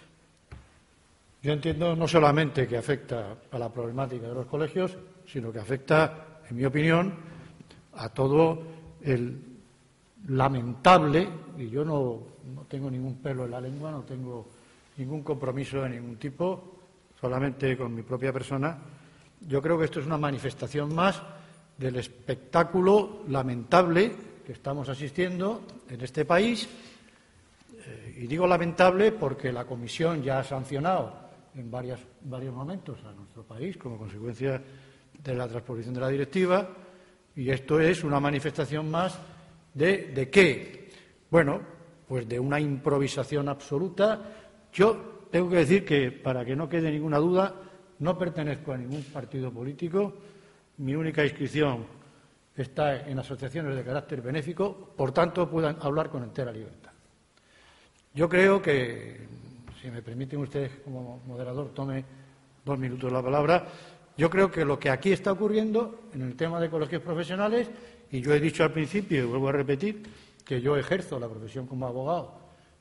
Yo entiendo no solamente que afecta a la problemática de los colegios, sino que afecta, en mi opinión, a todo el lamentable, y yo no tengo ningún pelo en la lengua, no tengo ningún compromiso de ningún tipo, solamente con mi propia persona. Yo creo que esto es una manifestación más del espectáculo lamentable que estamos asistiendo en este país, y digo lamentable porque la Comisión ya ha sancionado en varios momentos a nuestro país como consecuencia de la transposición de la directiva, y esto es una manifestación más ¿de qué? Bueno, pues de una improvisación absoluta. Yo tengo que decir que, para que no quede ninguna duda, no pertenezco a ningún partido político. Mi única inscripción está en asociaciones de carácter benéfico, por tanto, puedan hablar con entera libertad. Yo creo que, si me permiten ustedes como moderador, tome 2 minutos la palabra. Yo creo que lo que aquí está ocurriendo en el tema de colegios profesionales, y yo he dicho al principio y vuelvo a repetir que yo ejerzo la profesión como abogado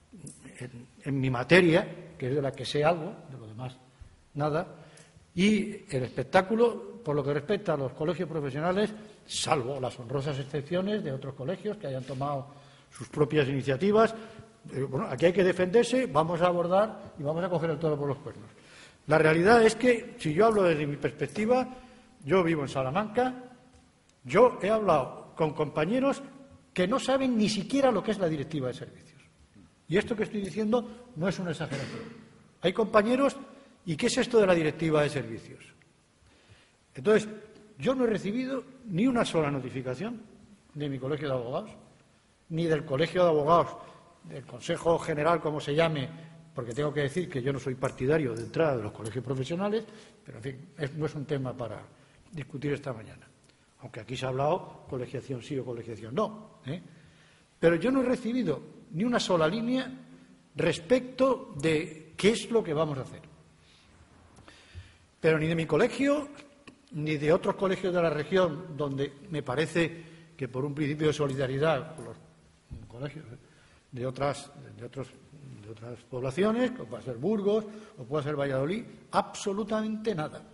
en mi materia, que es de la que sé algo, de lo demás nada, y el espectáculo, por lo que respecta a los colegios profesionales, salvo las honrosas excepciones de otros colegios que hayan tomado sus propias iniciativas, bueno, aquí hay que defenderse, vamos a abordar y vamos a coger el toro por los cuernos. La realidad es que, si yo hablo desde mi perspectiva, yo vivo en Salamanca, yo he hablado con compañeros que no saben ni siquiera lo que es la directiva de servicios. Y esto que estoy diciendo no es una exageración. Hay compañeros, ¿y qué es esto de la directiva de servicios? Entonces, yo no he recibido ni una sola notificación de mi colegio de abogados, ni del colegio de abogados, del Consejo General, como se llame, porque tengo que decir que yo no soy partidario de entrada de los colegios profesionales, pero en fin, no es un tema para discutir esta mañana. Aunque aquí se ha hablado colegiación sí o colegiación no. Pero yo no he recibido ni una sola línea respecto de qué es lo que vamos a hacer. Pero ni de mi colegio, ni de otros colegios de la región, donde me parece que por un principio de solidaridad con los colegios de otras poblaciones, como puede ser Burgos o puede ser Valladolid, absolutamente nada.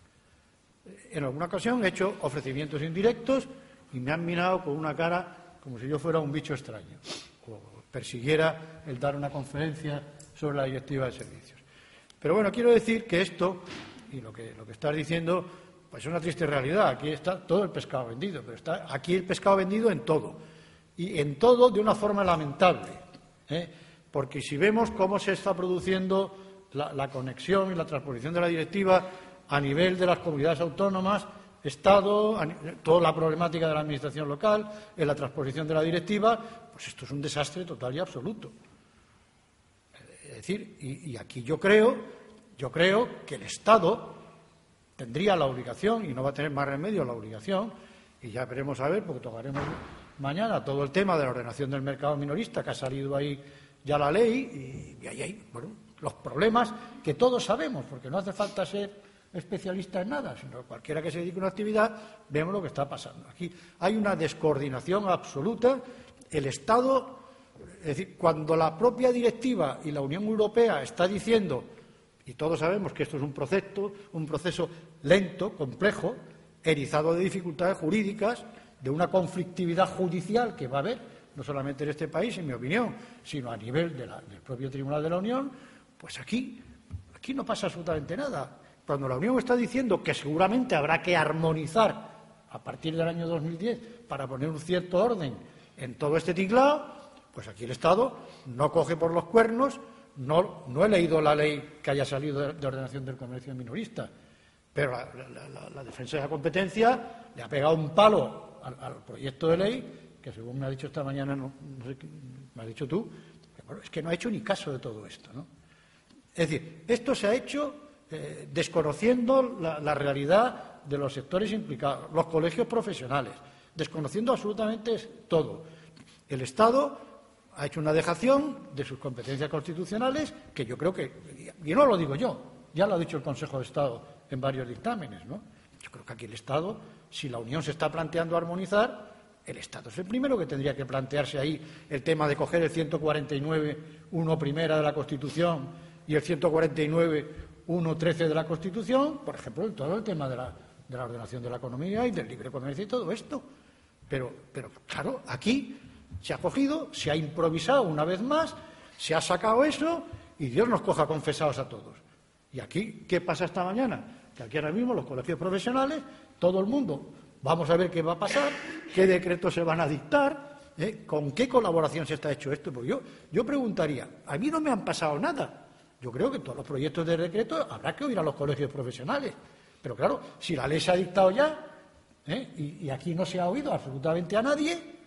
En alguna ocasión he hecho ofrecimientos indirectos y me han mirado con una cara como si yo fuera un bicho extraño o persiguiera el dar una conferencia sobre la directiva de servicios. Pero bueno, quiero decir que esto, y lo que estás diciendo, pues es una triste realidad. Aquí está todo el pescado vendido, pero está aquí el pescado vendido en todo. Y en todo de una forma lamentable. Porque si vemos cómo se está produciendo la conexión y la transposición de la directiva a nivel de las comunidades autónomas, Estado, toda la problemática de la administración local, en la transposición de la directiva, pues esto es un desastre total y absoluto. Es decir, y aquí yo creo que el Estado tendría la obligación, y no va a tener más remedio la obligación, y ya veremos a ver, porque tocaremos mañana todo el tema de la ordenación del mercado minorista, que ha salido ahí ya la ley, y ahí hay, bueno, los problemas que todos sabemos, porque no hace falta ser especialista en nada, sino cualquiera que se dedique a una actividad, vemos lo que está pasando. Aquí hay una descoordinación absoluta. El Estado, es decir, cuando la propia directiva y la Unión Europea está diciendo, y todos sabemos que esto es un proceso lento, complejo, erizado de dificultades jurídicas, de una conflictividad judicial que va a haber, no solamente en este país, en mi opinión, sino a nivel del propio Tribunal de la Unión, pues aquí no pasa absolutamente nada. Cuando la Unión está diciendo que seguramente habrá que armonizar a partir del año 2010 para poner un cierto orden en todo este tinglado, pues aquí el Estado no coge por los cuernos. No he leído la ley que haya salido de ordenación del comercio minorista, pero la defensa de la competencia le ha pegado un palo al proyecto de ley que, según me ha dicho esta mañana, no sé, me has dicho tú, bueno, es que no ha hecho ni caso de todo esto, ¿no? Es decir, esto se ha hecho desconociendo la realidad de los sectores implicados, los colegios profesionales, desconociendo absolutamente todo. El Estado ha hecho una dejación de sus competencias constitucionales que yo creo que, y no lo digo yo, ya lo ha dicho el Consejo de Estado en varios dictámenes, ¿no? Yo creo que aquí el Estado, si la Unión se está planteando armonizar, el Estado es el primero que tendría que plantearse ahí el tema de coger el 149.1 primera de la Constitución y el 149.1.13 de la Constitución, por ejemplo, todo el tema de la ordenación de la economía y del libre comercio y todo esto. Pero claro, aquí se ha cogido, se ha improvisado una vez más, se ha sacado eso y Dios nos coja confesados a todos. Y aquí, ¿qué pasa esta mañana? Que aquí ahora mismo los colegios profesionales, todo el mundo, vamos a ver qué va a pasar, qué decretos se van a dictar, con qué colaboración se está hecho esto. Porque yo preguntaría, a mí no me han pasado nada. Yo creo que todos los proyectos de decreto habrá que oír a los colegios profesionales. Pero claro, si la ley se ha dictado ya, y aquí no se ha oído absolutamente a nadie,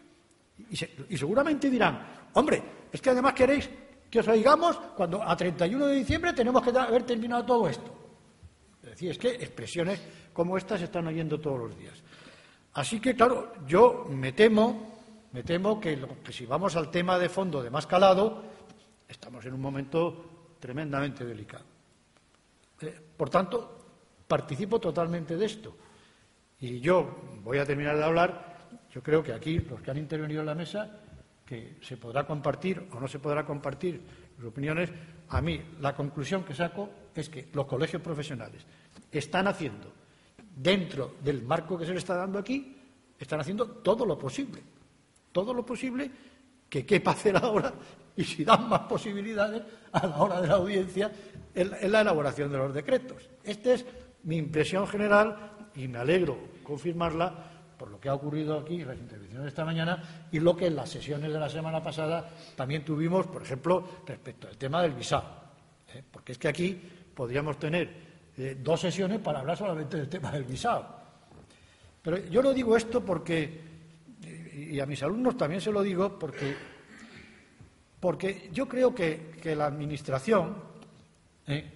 y seguramente dirán, hombre, es que además queréis que os oigamos cuando a 31 de diciembre tenemos que haber terminado todo esto. Es decir, es que expresiones como estas se están oyendo todos los días. Así que, claro, yo me temo que si vamos al tema de fondo de más calado, estamos en un momento tremendamente delicado. Por tanto, participo totalmente de esto. Y yo voy a terminar de hablar. Yo creo que aquí, los que han intervenido en la mesa, que se podrá compartir o no se podrá compartir sus opiniones, a mí la conclusión que saco es que los colegios profesionales están haciendo, dentro del marco que se les está dando aquí, están haciendo todo lo posible que quepa hacer ahora, y si dan más posibilidades a la hora de la audiencia en la elaboración de los decretos. Esta es mi impresión general y me alegro confirmarla por lo que ha ocurrido aquí en las intervenciones de esta mañana y lo que en las sesiones de la semana pasada también tuvimos, por ejemplo, respecto al tema del visado. Porque es que aquí podríamos tener 2 sesiones para hablar solamente del tema del visado. Pero yo no digo esto porque, y a mis alumnos también se lo digo, porque yo creo que la Administración, y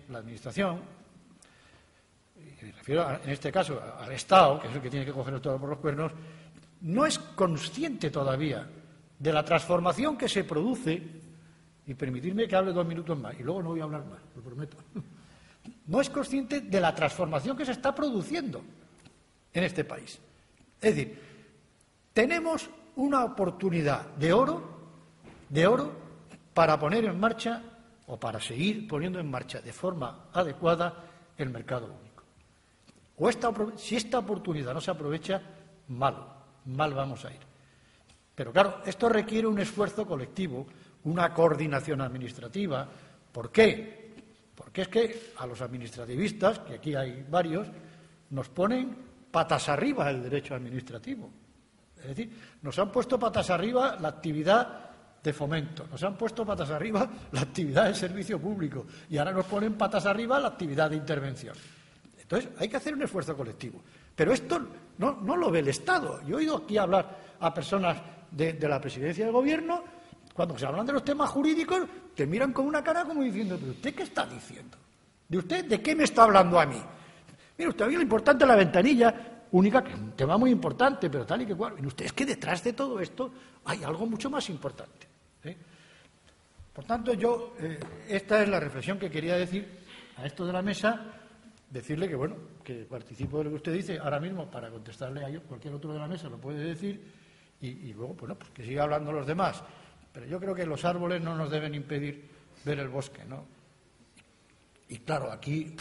me refiero en este caso al Estado, que es el que tiene que coger todo por los cuernos, no es consciente todavía de la transformación que se produce, y permitidme que hable 2 minutos más, y luego no voy a hablar más, lo prometo. No es consciente de la transformación que se está produciendo en este país. Es decir, tenemos una oportunidad de oro para poner en marcha o para seguir poniendo en marcha de forma adecuada el mercado único. Si esta oportunidad no se aprovecha, mal vamos a ir. Pero claro, esto requiere un esfuerzo colectivo, una coordinación administrativa. ¿Por qué? Porque es que a los administrativistas, que aquí hay varios, nos ponen patas arriba el derecho administrativo. Es decir, nos han puesto patas arriba la actividad de fomento, nos han puesto patas arriba la actividad de servicio público y ahora nos ponen patas arriba la actividad de intervención. Entonces, hay que hacer un esfuerzo colectivo. Pero esto no lo ve el Estado. Yo he oído aquí hablar a personas de la presidencia del Gobierno, cuando se hablan de los temas jurídicos, te miran con una cara como diciendo, ¿pero usted qué está diciendo? ¿De usted de qué me está hablando a mí? Mire, usted, a mí lo importante es la ventanilla única, que es un tema muy importante, pero tal y que cual. Mire usted, es que detrás de todo esto hay algo mucho más importante. Por tanto, yo, esta es la reflexión que quería decir a esto de la mesa, decirle que, bueno, que participo de lo que usted dice ahora mismo para contestarle a cualquier otro de la mesa, lo puede decir, y luego, bueno, pues que siga hablando los demás. Pero yo creo que los árboles no nos deben impedir ver el bosque, ¿no? Y claro, aquí,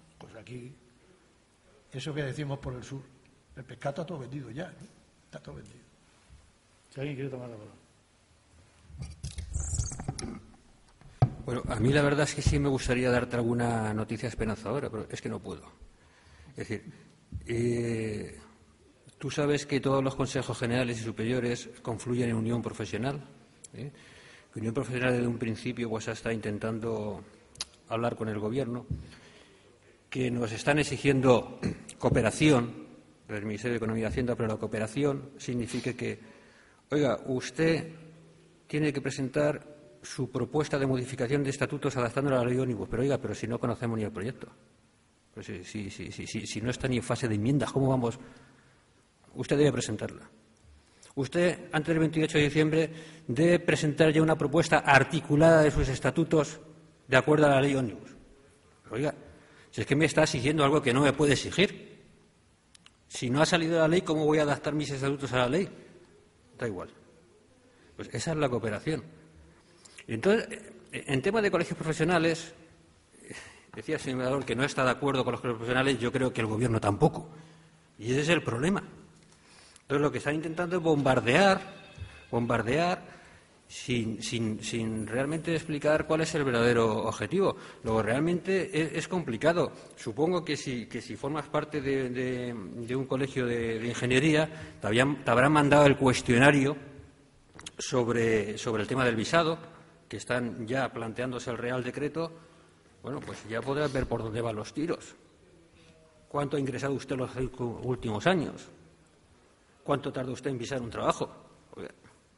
eso que decimos por el sur, el pescado está todo vendido ya, ¿eh? Está todo vendido. Si alguien quiere tomar la palabra. Bueno, a mí la verdad es que sí me gustaría darte alguna noticia esperanzadora, pero es que no puedo. Es decir, tú sabes que todos los consejos generales y superiores confluyen en unión profesional. La Unión Profesional desde un principio pues está intentando hablar con el Gobierno, que nos están exigiendo cooperación del Ministerio de Economía y Hacienda, pero la cooperación significa que, oiga, usted tiene que presentar su propuesta de modificación de estatutos adaptándola a la ley ómnibus, pero oiga, pero si no conocemos ni el proyecto, pues si no está ni en fase de enmiendas, ¿cómo vamos? Usted debe presentarla. Usted, antes del 28 de diciembre, debe presentar ya una propuesta articulada de sus estatutos de acuerdo a la ley ómnibus. Pero, oiga, si es que me está exigiendo algo que no me puede exigir. Si no ha salido la ley, ¿cómo voy a adaptar mis estatutos a la ley? Da igual. Pues esa es la cooperación. Entonces, en tema de colegios profesionales, decía el señor mediador que no está de acuerdo con los colegios profesionales, yo creo que el Gobierno tampoco. Y ese es el problema. Entonces, lo que están intentando es bombardear sin realmente explicar cuál es el verdadero objetivo. Luego, realmente es complicado. Supongo que si formas parte de un colegio de ingeniería, te habrán mandado el cuestionario sobre el tema del visado, que están ya planteándose el Real Decreto. Bueno, pues ya podrás ver por dónde van los tiros. ¿Cuánto ha ingresado usted en los últimos años? ¿Cuánto tarda usted en visar un trabajo? Oiga,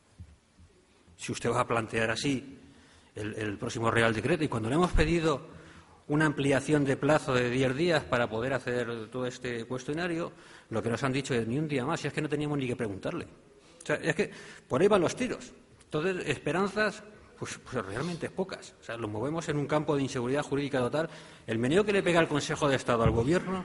si usted va a plantear así el próximo Real Decreto, y cuando le hemos pedido una ampliación de plazo de 10 días para poder hacer todo este cuestionario, lo que nos han dicho es ni un día más, y es que no teníamos ni que preguntarle. O sea, es que por ahí van los tiros. Entonces, esperanzas, pues realmente es pocas. O sea, lo movemos en un campo de inseguridad jurídica total. El meneo que le pega el Consejo de Estado al Gobierno,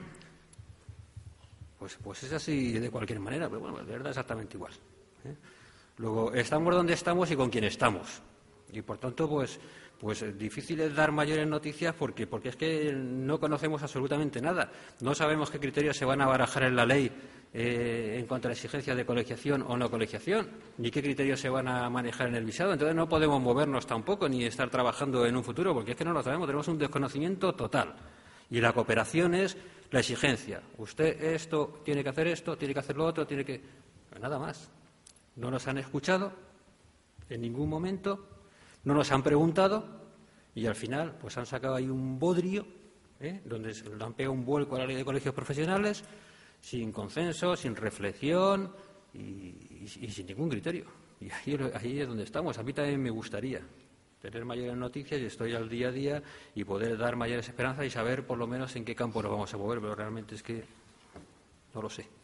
pues es así de cualquier manera, pero bueno, de verdad exactamente igual. Luego, estamos donde estamos y con quién estamos. Y por tanto, pues difícil es dar mayores noticias porque es que no conocemos absolutamente nada. No sabemos qué criterios se van a barajar en la ley en cuanto a la exigencia de colegiación o no colegiación, ni qué criterios se van a manejar en el visado. Entonces no podemos movernos tampoco ni estar trabajando en un futuro porque es que no lo sabemos, tenemos un desconocimiento total. Y la cooperación es la exigencia. Usted esto, tiene que hacer esto, tiene que hacer lo otro, tiene que... Pues nada más. No nos han escuchado en ningún momento. No nos han preguntado y al final pues han sacado ahí un bodrio donde se le han pegado un vuelco a la ley de colegios profesionales sin consenso, sin reflexión y sin ningún criterio. Y ahí es donde estamos. A mí también me gustaría tener mayores noticias y estoy al día a día y poder dar mayores esperanzas y saber por lo menos en qué campo nos vamos a mover, pero realmente es que no lo sé.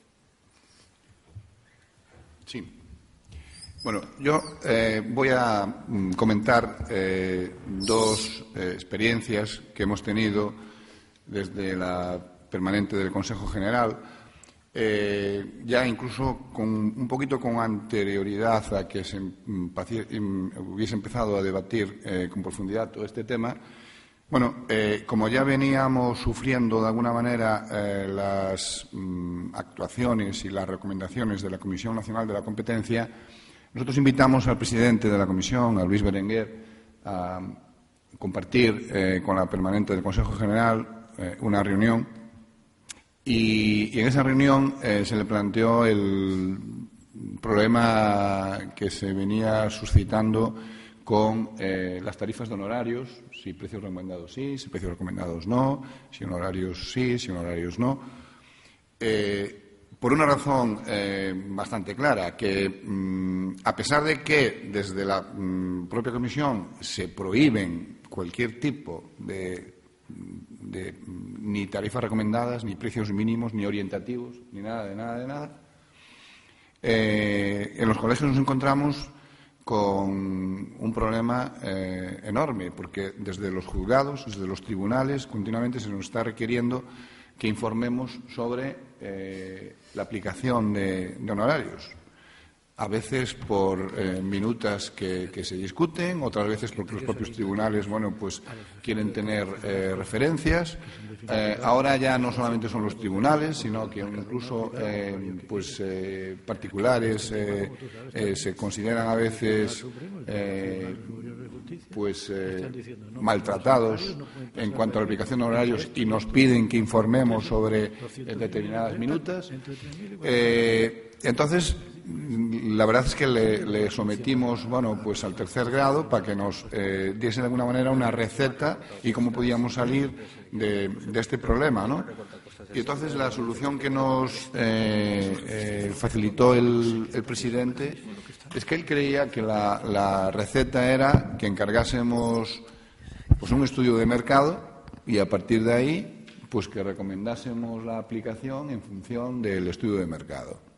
Sí. Bueno, yo voy a comentar dos experiencias que hemos tenido desde la permanente del Consejo General, ya incluso un poquito con anterioridad a que se hubiese empezado a debatir con profundidad todo este tema. Bueno, como ya veníamos sufriendo de alguna manera las actuaciones y las recomendaciones de la Comisión Nacional de la Competencia, nosotros invitamos al presidente de la Comisión, a Luis Berenguer, a compartir con la permanente del Consejo General una reunión y en esa reunión se le planteó el problema que se venía suscitando con las tarifas de honorarios, si precios recomendados sí, si precios recomendados no, si honorarios sí, si honorarios no. Por una razón bastante clara, que a pesar de que desde la propia Comisión se prohíben cualquier tipo de ni tarifas recomendadas, ni precios mínimos, ni orientativos, ni nada de nada, en los colegios nos encontramos con un problema enorme, porque desde los juzgados, desde los tribunales, continuamente se nos está requiriendo que informemos sobre la aplicación de honorarios. A veces por minutas que se discuten, otras veces porque los propios tribunales, pues quieren tener referencias. Ahora ya no solamente son los tribunales, sino que incluso particulares se consideran a veces maltratados en cuanto a la aplicación de horarios y nos piden que informemos sobre determinadas minutas. Entonces, la verdad es que le sometimos al tercer grado para que nos diese de alguna manera una receta y cómo podíamos salir de este problema, ¿no? Y entonces la solución que nos facilitó el presidente es que él creía que la receta era que encargásemos un estudio de mercado y a partir de ahí que recomendásemos la aplicación en función del estudio de mercado.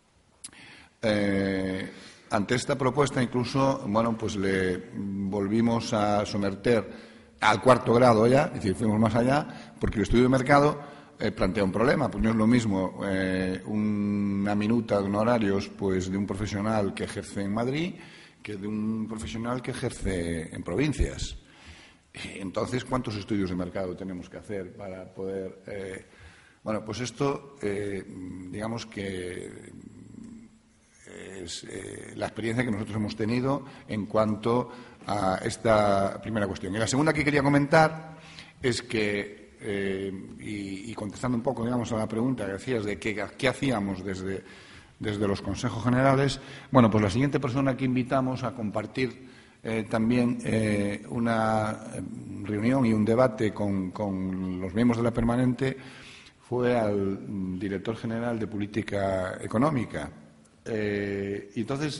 Ante esta propuesta incluso le volvimos a someter al cuarto grado ya, es decir, fuimos más allá, porque el estudio de mercado plantea un problema, pues no es lo mismo una minuta de honorarios de un profesional que ejerce en Madrid que de un profesional que ejerce en provincias. Entonces, ¿cuántos estudios de mercado tenemos que hacer para poder...? Esto, digamos que es la experiencia que nosotros hemos tenido en cuanto a esta primera cuestión. Y la segunda que quería comentar es que, y contestando un poco, digamos, a la pregunta que hacías de qué hacíamos desde los consejos generales, pues la siguiente persona que invitamos a compartir también una reunión y un debate con los miembros de la permanente fue al director general de Política Económica. Y entonces,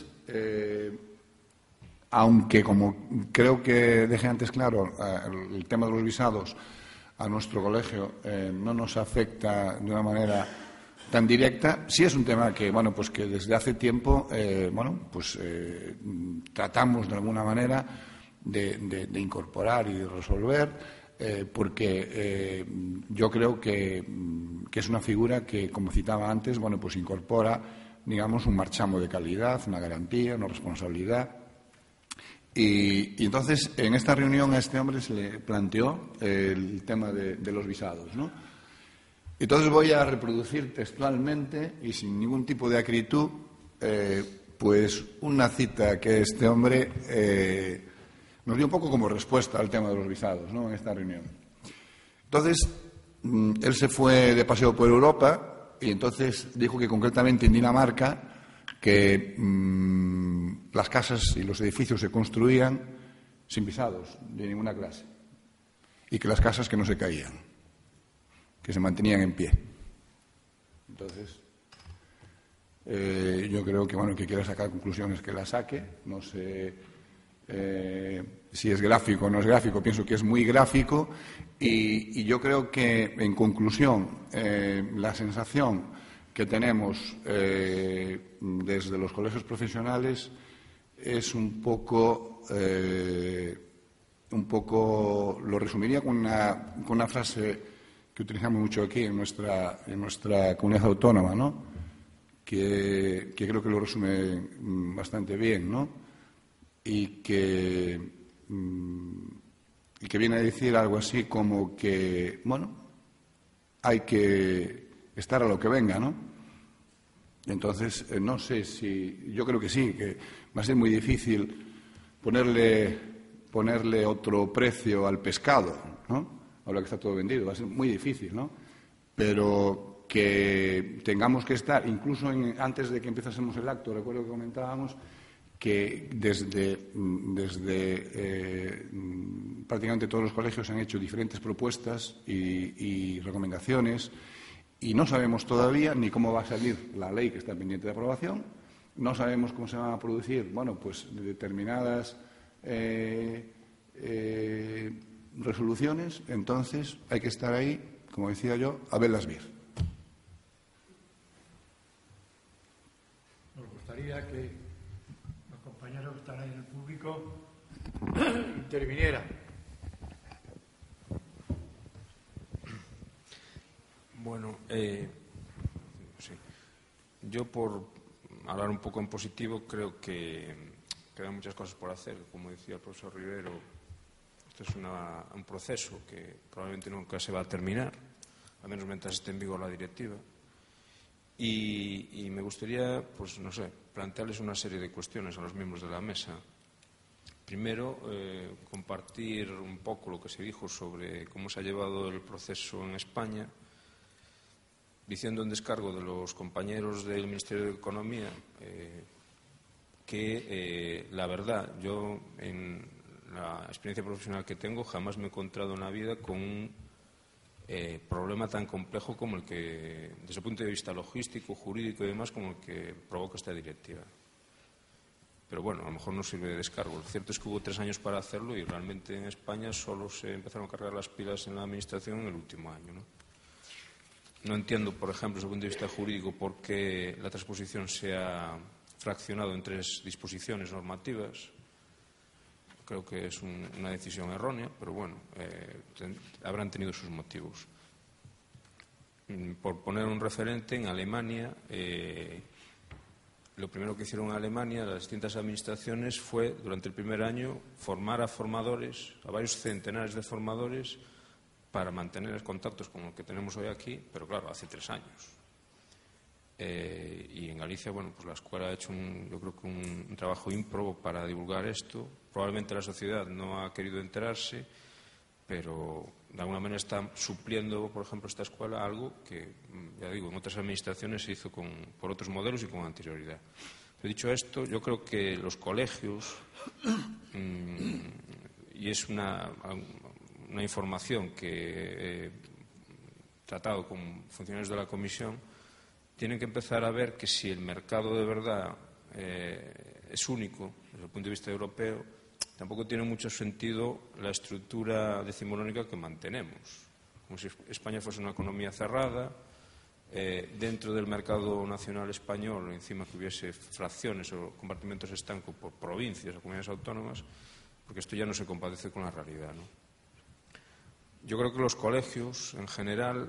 aunque como creo que dejé antes claro, el tema de los visados a nuestro colegio no nos afecta de una manera tan directa, sí es un tema que que desde hace tiempo tratamos de alguna manera de incorporar y de resolver, porque yo creo que es una figura que, como citaba antes, bueno, pues incorpora, digamos, un marchamo de calidad, una garantía, una responsabilidad. Y entonces, en esta reunión a este hombre se le planteó el tema de los visados, ¿no? Entonces voy a reproducir textualmente y sin ningún tipo de acritud, pues una cita que este hombre nos dio un poco como respuesta al tema de los visados, ¿no?, en esta reunión. Entonces, él se fue de paseo por Europa y entonces dijo que concretamente en Dinamarca que las casas y los edificios se construían sin visados de ninguna clase y que las casas que no se caían, que se mantenían en pie. Entonces, yo creo que, bueno, el que quiera sacar conclusiones que las saque. No sé si es gráfico o no es gráfico, pienso que es muy gráfico y yo creo que, en conclusión, la sensación que tenemos desde los colegios profesionales es un poco, lo resumiría con una frase que utilizamos mucho aquí en nuestra comunidad autónoma, ¿no?, que creo que lo resume bastante bien, ¿no?, y que viene a decir algo así como que, bueno, hay que estar a lo que venga, ¿no? Entonces, no sé si, yo creo que sí, que va a ser muy difícil ponerle otro precio al pescado, ¿no?, ahora que está todo vendido, va a ser muy difícil, ¿no? Pero que tengamos que estar, incluso antes de que empezásemos el acto, recuerdo que comentábamos que desde prácticamente todos los colegios se han hecho diferentes propuestas y recomendaciones y no sabemos todavía ni cómo va a salir la ley que está pendiente de aprobación, no sabemos cómo se van a producir, bueno, pues determinadas resoluciones. Entonces hay que estar ahí, como decía yo, a verlas bien. Nos gustaría que los compañeros que están ahí en el público intervinieran. Bueno, sí. Yo, por hablar un poco en positivo, creo que quedan muchas cosas por hacer. Como decía el profesor Rivero, esto es un proceso que probablemente nunca se va a terminar, al menos mientras esté en vigor la directiva. Y me gustaría, pues no sé, plantearles una serie de cuestiones a los miembros de la mesa. Primero, compartir un poco lo que se dijo sobre cómo se ha llevado el proceso en España, diciendo en descargo de los compañeros del Ministerio de Economía que, la verdad, yo en la experiencia profesional que tengo jamás me he encontrado en la vida con un problema tan complejo como el que, desde el punto de vista logístico, jurídico y demás, como el que provoca esta directiva. Pero bueno, a lo mejor no sirve de descargo. Lo cierto es que hubo 3 años para hacerlo y realmente en España solo se empezaron a cargar las pilas en la Administración en el último año, ¿no? No entiendo, por ejemplo, desde el punto de vista jurídico, por qué la transposición se ha fraccionado en 3 disposiciones normativas. Creo que es una decisión errónea, pero bueno, habrán tenido sus motivos. Por poner un referente, en Alemania, lo primero que hicieron en Alemania las distintas administraciones fue, durante el primer año, formar a formadores, a varios centenares de formadores, para mantener contactos como el que tenemos hoy aquí, pero claro, hace 3 años. Y en Galicia, bueno, pues la escuela ha hecho yo creo que un trabajo ímprobo para divulgar esto. Probablemente la sociedad no ha querido enterarse, pero de alguna manera está supliendo, por ejemplo, esta escuela algo que, ya digo, en otras administraciones se hizo por otros modelos y con anterioridad. Pero dicho esto, yo creo que los colegios, y es una información que he tratado con funcionarios de la Comisión, tienen que empezar a ver que si el mercado de verdad es único desde el punto de vista europeo, tampoco tiene mucho sentido la estructura decimonónica que mantenemos. Como si España fuese una economía cerrada, dentro del mercado nacional español, encima que hubiese fracciones o compartimentos estancos por provincias o comunidades autónomas, porque esto ya no se compadece con la realidad, ¿no? Yo creo que los colegios, en general,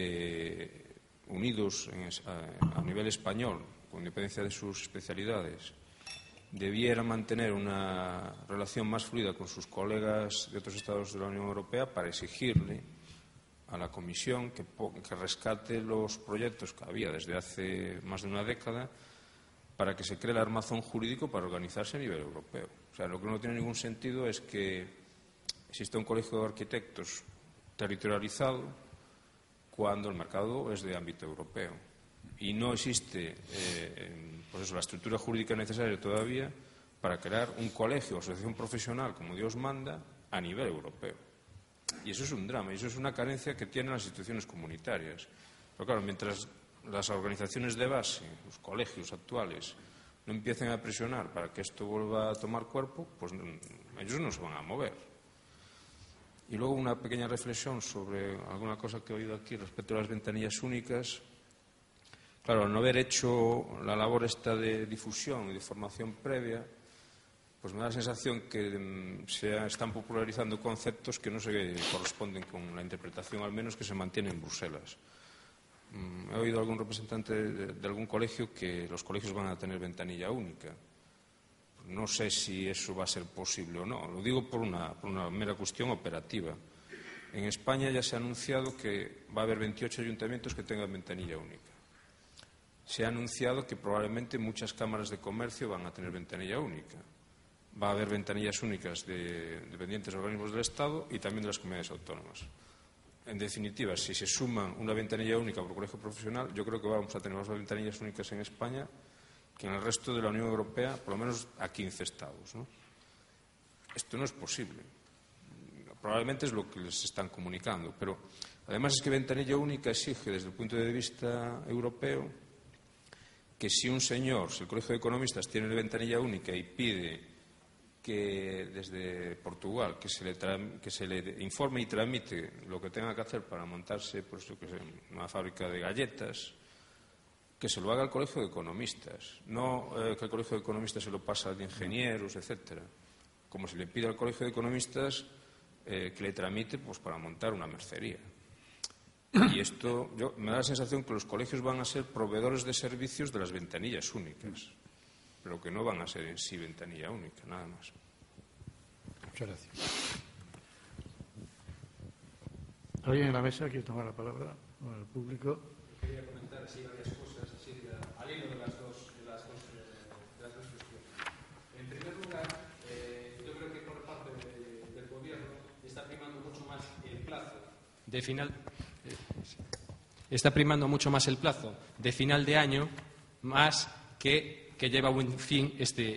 unidos a nivel español, con independencia de sus especialidades, debieran mantener una relación más fluida con sus colegas de otros estados de la Unión Europea para exigirle a la Comisión que rescate los proyectos que había desde hace más de una década para que se cree el armazón jurídico para organizarse a nivel europeo. O sea, lo que no tiene ningún sentido es que exista un colegio de arquitectos territorializado cuando el mercado es de ámbito europeo y no existe la estructura jurídica necesaria todavía para crear un colegio o asociación profesional como Dios manda a nivel europeo. Y eso es un drama, y eso es una carencia que tienen las instituciones comunitarias. Pero claro, mientras las organizaciones de base, los colegios actuales, no empiecen a presionar para que esto vuelva a tomar cuerpo, pues ellos no se van a mover. Y luego una pequeña reflexión sobre alguna cosa que he oído aquí respecto a las ventanillas únicas. Claro, al no haber hecho la labor esta de difusión y de formación previa, pues me da la sensación que se están popularizando conceptos que no se corresponden con la interpretación, al menos que se mantiene en Bruselas. He oído a algún representante de algún colegio que los colegios van a tener ventanilla única. No sé si eso va a ser posible o no. Lo digo por una mera cuestión operativa. En España ya se ha anunciado que va a haber 28 ayuntamientos que tengan ventanilla única. Se ha anunciado que probablemente muchas cámaras de comercio van a tener ventanilla única. Va a haber ventanillas únicas de dependientes organismos del Estado y también de las comunidades autónomas. En definitiva, si se suman una ventanilla única por colegio profesional, yo creo que vamos a tener más ventanillas únicas en España que en el resto de la Unión Europea, por lo menos a 15 estados, ¿no? Esto no es posible. Probablemente es lo que les están comunicando, pero además es que ventanilla única exige, desde el punto de vista europeo, que si un señor, si el Colegio de Economistas tiene ventanilla única y pide que desde Portugal que se le informe y tramite lo que tenga que hacer para montarse una fábrica de galletas, que se lo haga el Colegio de Economistas, no que el Colegio de Economistas se lo pasa de ingenieros, etcétera, como se le pide al Colegio de Economistas que le tramite pues para montar una mercería. Y esto me da la sensación que los colegios van a ser proveedores de servicios de las ventanillas únicas, pero que no van a ser en sí ventanilla única, nada más. Muchas gracias. ¿Alguien en la mesa quiere tomar la palabra? ¿O el público? Quería comentar así varias cosas al hilo de las dos cuestiones. En primer lugar, yo creo que por parte del Gobierno está primando mucho más el plazo de final. Está primando mucho más el plazo de final de año más que lleva a buen fin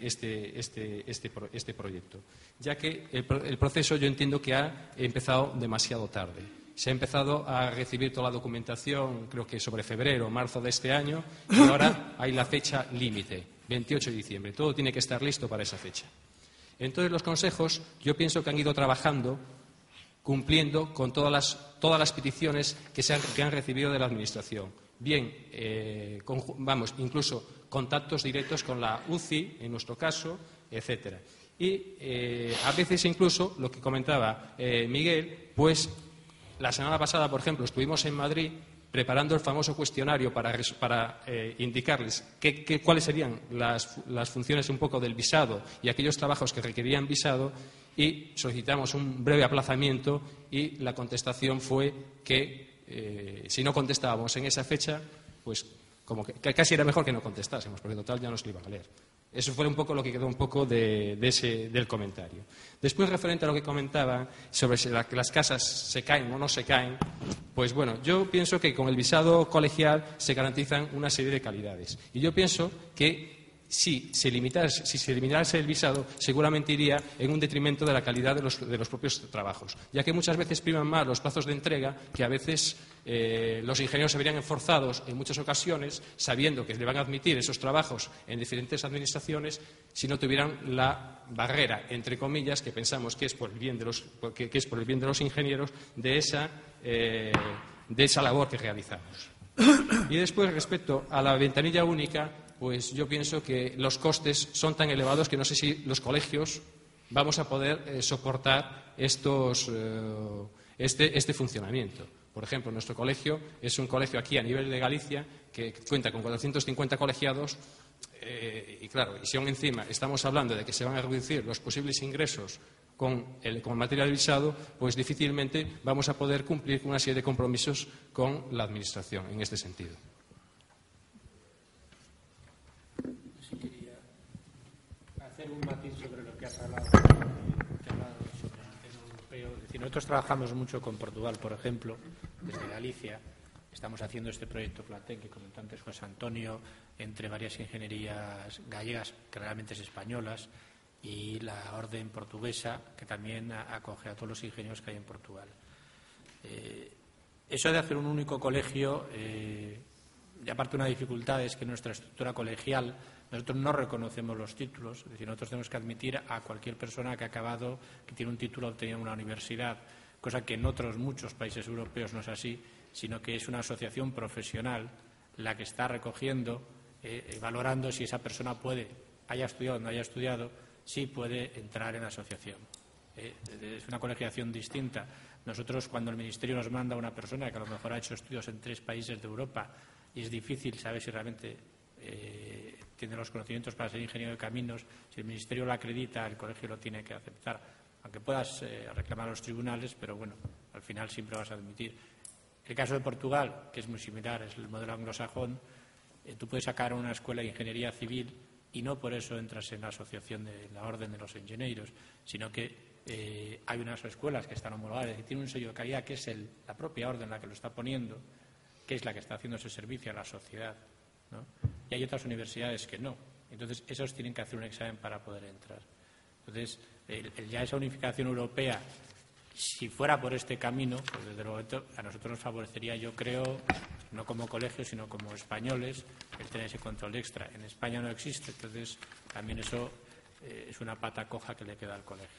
este proyecto, ya que el proceso yo entiendo que ha empezado demasiado tarde. Se ha empezado a recibir toda la documentación, creo que sobre febrero o marzo de este año, y ahora hay la fecha límite, 28 de diciembre. Todo tiene que estar listo para esa fecha. Entonces, los consejos, yo pienso que han ido trabajando, cumpliendo con todas las peticiones que han recibido de la Administración. Bien, incluso contactos directos con la UCI, en nuestro caso, etcétera. Y a veces incluso, lo que comentaba Miguel, pues la semana pasada, por ejemplo, estuvimos en Madrid preparando el famoso cuestionario para indicarles cuáles serían las funciones un poco del visado y aquellos trabajos que requerían visado, y solicitamos un breve aplazamiento y la contestación fue que si no contestábamos en esa fecha, pues como que casi era mejor que no contestásemos, porque total ya nos lo iban a leer. Eso fue un poco lo que quedó un poco del comentario. Después, referente a lo que comentaba sobre si las casas se caen o no se caen, pues bueno, yo pienso que con el visado colegial se garantizan una serie de calidades. Y yo pienso que si se eliminase el visado, seguramente iría en un detrimento de la calidad de los propios trabajos, ya que muchas veces priman más los plazos de entrega, que a veces los ingenieros se verían forzados en muchas ocasiones, sabiendo que le van a admitir esos trabajos en diferentes administraciones, si no tuvieran la barrera, entre comillas, que pensamos que es por el bien de los ingenieros, de esa labor que realizamos. Y después, respecto a la ventanilla única, pues yo pienso que los costes son tan elevados que no sé si los colegios vamos a poder soportar este funcionamiento. Por ejemplo, nuestro colegio es un colegio aquí a nivel de Galicia que cuenta con 450 colegiados y claro, y si aún encima estamos hablando de que se van a reducir los posibles ingresos con el material visado, pues difícilmente vamos a poder cumplir con una serie de compromisos con la Administración en este sentido. Sí, quería hacer un matiz sobre lo que has hablado sobre el tema europeo. Es decir, nosotros trabajamos mucho con Portugal, por ejemplo, desde Galicia. Estamos haciendo este proyecto Platén, que comentó antes José Antonio, entre varias ingenierías gallegas, que realmente es españolas, y la orden portuguesa, que también acoge a todos los ingenieros que hay en Portugal. Eso de hacer un único colegio, y aparte una dificultad es que en nuestra estructura colegial nosotros no reconocemos los títulos, es decir, nosotros tenemos que admitir a cualquier persona que ha acabado, que tiene un título obtenido en una universidad, cosa que en otros muchos países europeos no es así, sino que es una asociación profesional la que está recogiendo, valorando si esa persona haya estudiado o no haya estudiado, sí puede entrar en la asociación. Es una colegiación distinta. Nosotros, cuando el Ministerio nos manda a una persona que a lo mejor ha hecho estudios en 3 países de Europa y es difícil saber si realmente tiene los conocimientos para ser ingeniero de caminos, si el Ministerio lo acredita, el colegio lo tiene que aceptar, aunque puedas reclamar a los tribunales, pero bueno, al final siempre vas a admitir. El caso de Portugal, que es muy similar, es el modelo anglosajón, tú puedes sacar una escuela de ingeniería civil y no por eso entras en la asociación de la Orden de los Ingenieros, sino que hay unas escuelas que están homologadas, que tienen un sello de calidad que es la propia Orden la que lo está poniendo, que es la que está haciendo ese servicio a la sociedad, ¿no? Y hay otras universidades que no. Entonces, esos tienen que hacer un examen para poder entrar. Entonces, ya esa unificación europea, si fuera por este camino, pues desde luego a nosotros nos favorecería, yo creo, no como colegio, sino como españoles, el tener ese control extra. En España no existe, entonces también eso es una pata coja que le queda al colegio.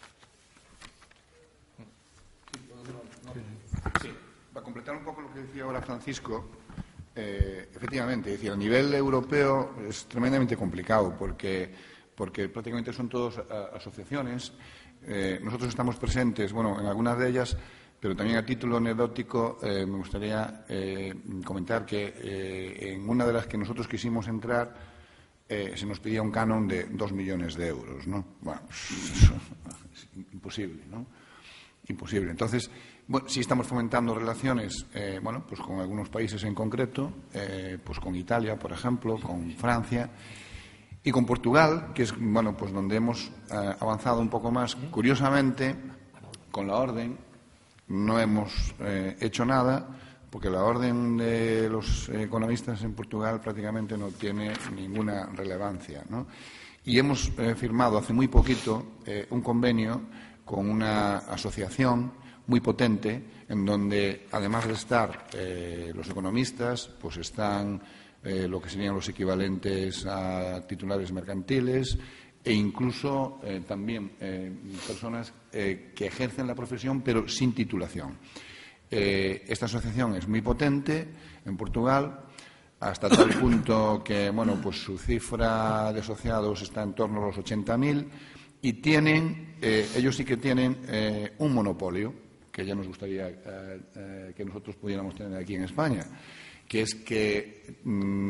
Sí. Para completar un poco lo que decía ahora Francisco, efectivamente, es decir, a nivel europeo es tremendamente complicado porque prácticamente son todos asociaciones. Nosotros estamos presentes, bueno, en algunas de ellas, pero también a título anecdótico me gustaría comentar que en una de las que nosotros quisimos entrar se nos pedía un canon de 2 millones de euros, ¿no? Bueno, es imposible, ¿no? Imposible. Entonces, bueno, sí estamos fomentando relaciones, bueno, pues con algunos países en concreto, pues con Italia, por ejemplo, con Francia. Y con Portugal, que es, bueno, pues donde hemos avanzado un poco más. Curiosamente, con la Orden no hemos hecho nada, porque la Orden de los economistas en Portugal prácticamente no tiene ninguna relevancia, ¿no? Y hemos firmado hace muy poquito un convenio con una asociación muy potente, en donde, además de estar los economistas, pues están lo que serían los equivalentes a titulares mercantiles e incluso también personas que ejercen la profesión pero sin titulación. Esta asociación es muy potente en Portugal, hasta tal punto que, bueno, pues su cifra de asociados está en torno a los 80.000 y tienen, ellos sí que tienen un monopolio que ya nos gustaría que nosotros pudiéramos tener aquí en España, que es que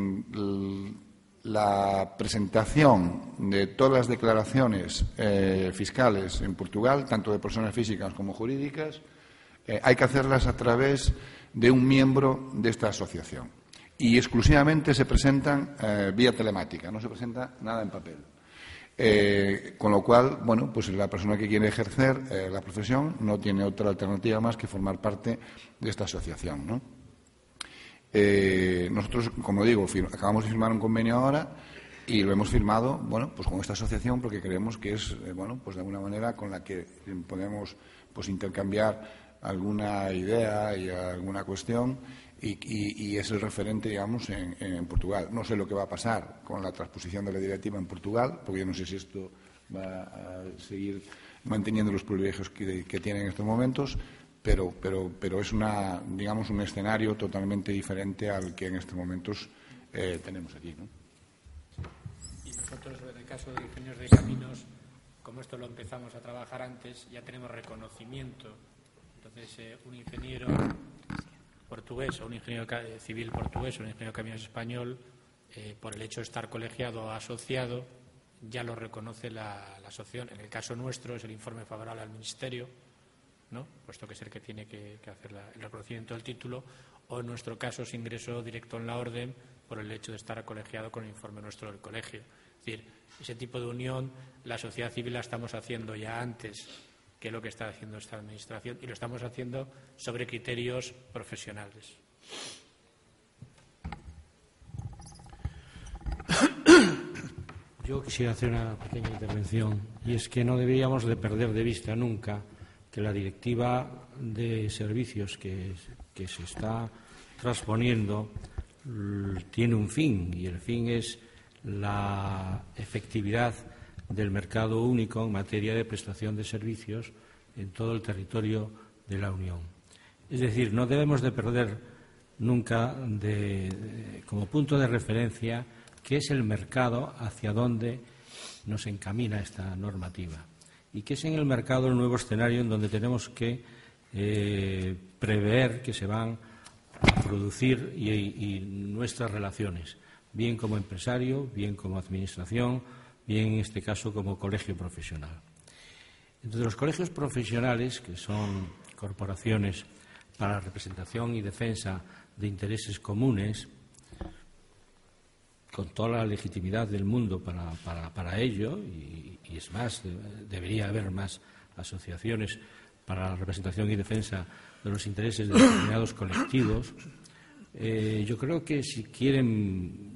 la presentación de todas las declaraciones fiscales en Portugal, tanto de personas físicas como jurídicas, hay que hacerlas a través de un miembro de esta asociación. Y exclusivamente se presentan vía telemática, no se presenta nada en papel. Con lo cual, bueno, pues la persona que quiere ejercer la profesión no tiene otra alternativa más que formar parte de esta asociación, ¿no? Nosotros, como digo, acabamos de firmar un convenio ahora y lo hemos firmado, bueno, pues con esta asociación porque creemos que es, bueno, pues de alguna manera con la que podemos, pues, intercambiar alguna idea y alguna cuestión y es el referente, digamos, en Portugal. No sé lo que va a pasar con la transposición de la directiva en Portugal, porque yo no sé si esto va a seguir manteniendo los privilegios que tiene en estos momentos. Pero es digamos, un escenario totalmente diferente al que en estos momentos tenemos aquí, ¿no? Y nosotros, en el caso de ingenieros de caminos, como esto lo empezamos a trabajar antes, ya tenemos reconocimiento. Entonces, un ingeniero portugués o un ingeniero civil portugués o un ingeniero de caminos español, por el hecho de estar colegiado o asociado, ya lo reconoce la asociación. En el caso nuestro es el informe favorable al Ministerio, ¿no?, puesto que es el que tiene que hacer el reconocimiento del título, o en nuestro caso es ingreso directo en la orden por el hecho de estar colegiado con el informe nuestro del colegio. Es decir, ese tipo de unión la sociedad civil la estamos haciendo ya antes que lo que está haciendo esta Administración, y lo estamos haciendo sobre criterios profesionales. Yo quisiera hacer una pequeña intervención, y es que no deberíamos de perder de vista nunca que la Directiva de Servicios que se está transponiendo tiene un fin, y el fin es la efectividad del mercado único en materia de prestación de servicios en todo el territorio de la Unión. Es decir, no debemos de perder nunca como punto de referencia qué es el mercado, hacia dónde nos encamina esta normativa, y qué es en el mercado el nuevo escenario en donde tenemos que prever que se van a producir y nuestras relaciones, bien como empresario, bien como administración, bien en este caso como colegio profesional. Entonces, los colegios profesionales, que son corporaciones para la representación y defensa de intereses comunes, con toda la legitimidad del mundo para ello, y es más, debería haber más asociaciones para la representación y defensa de los intereses de determinados colectivos. Yo creo que si quieren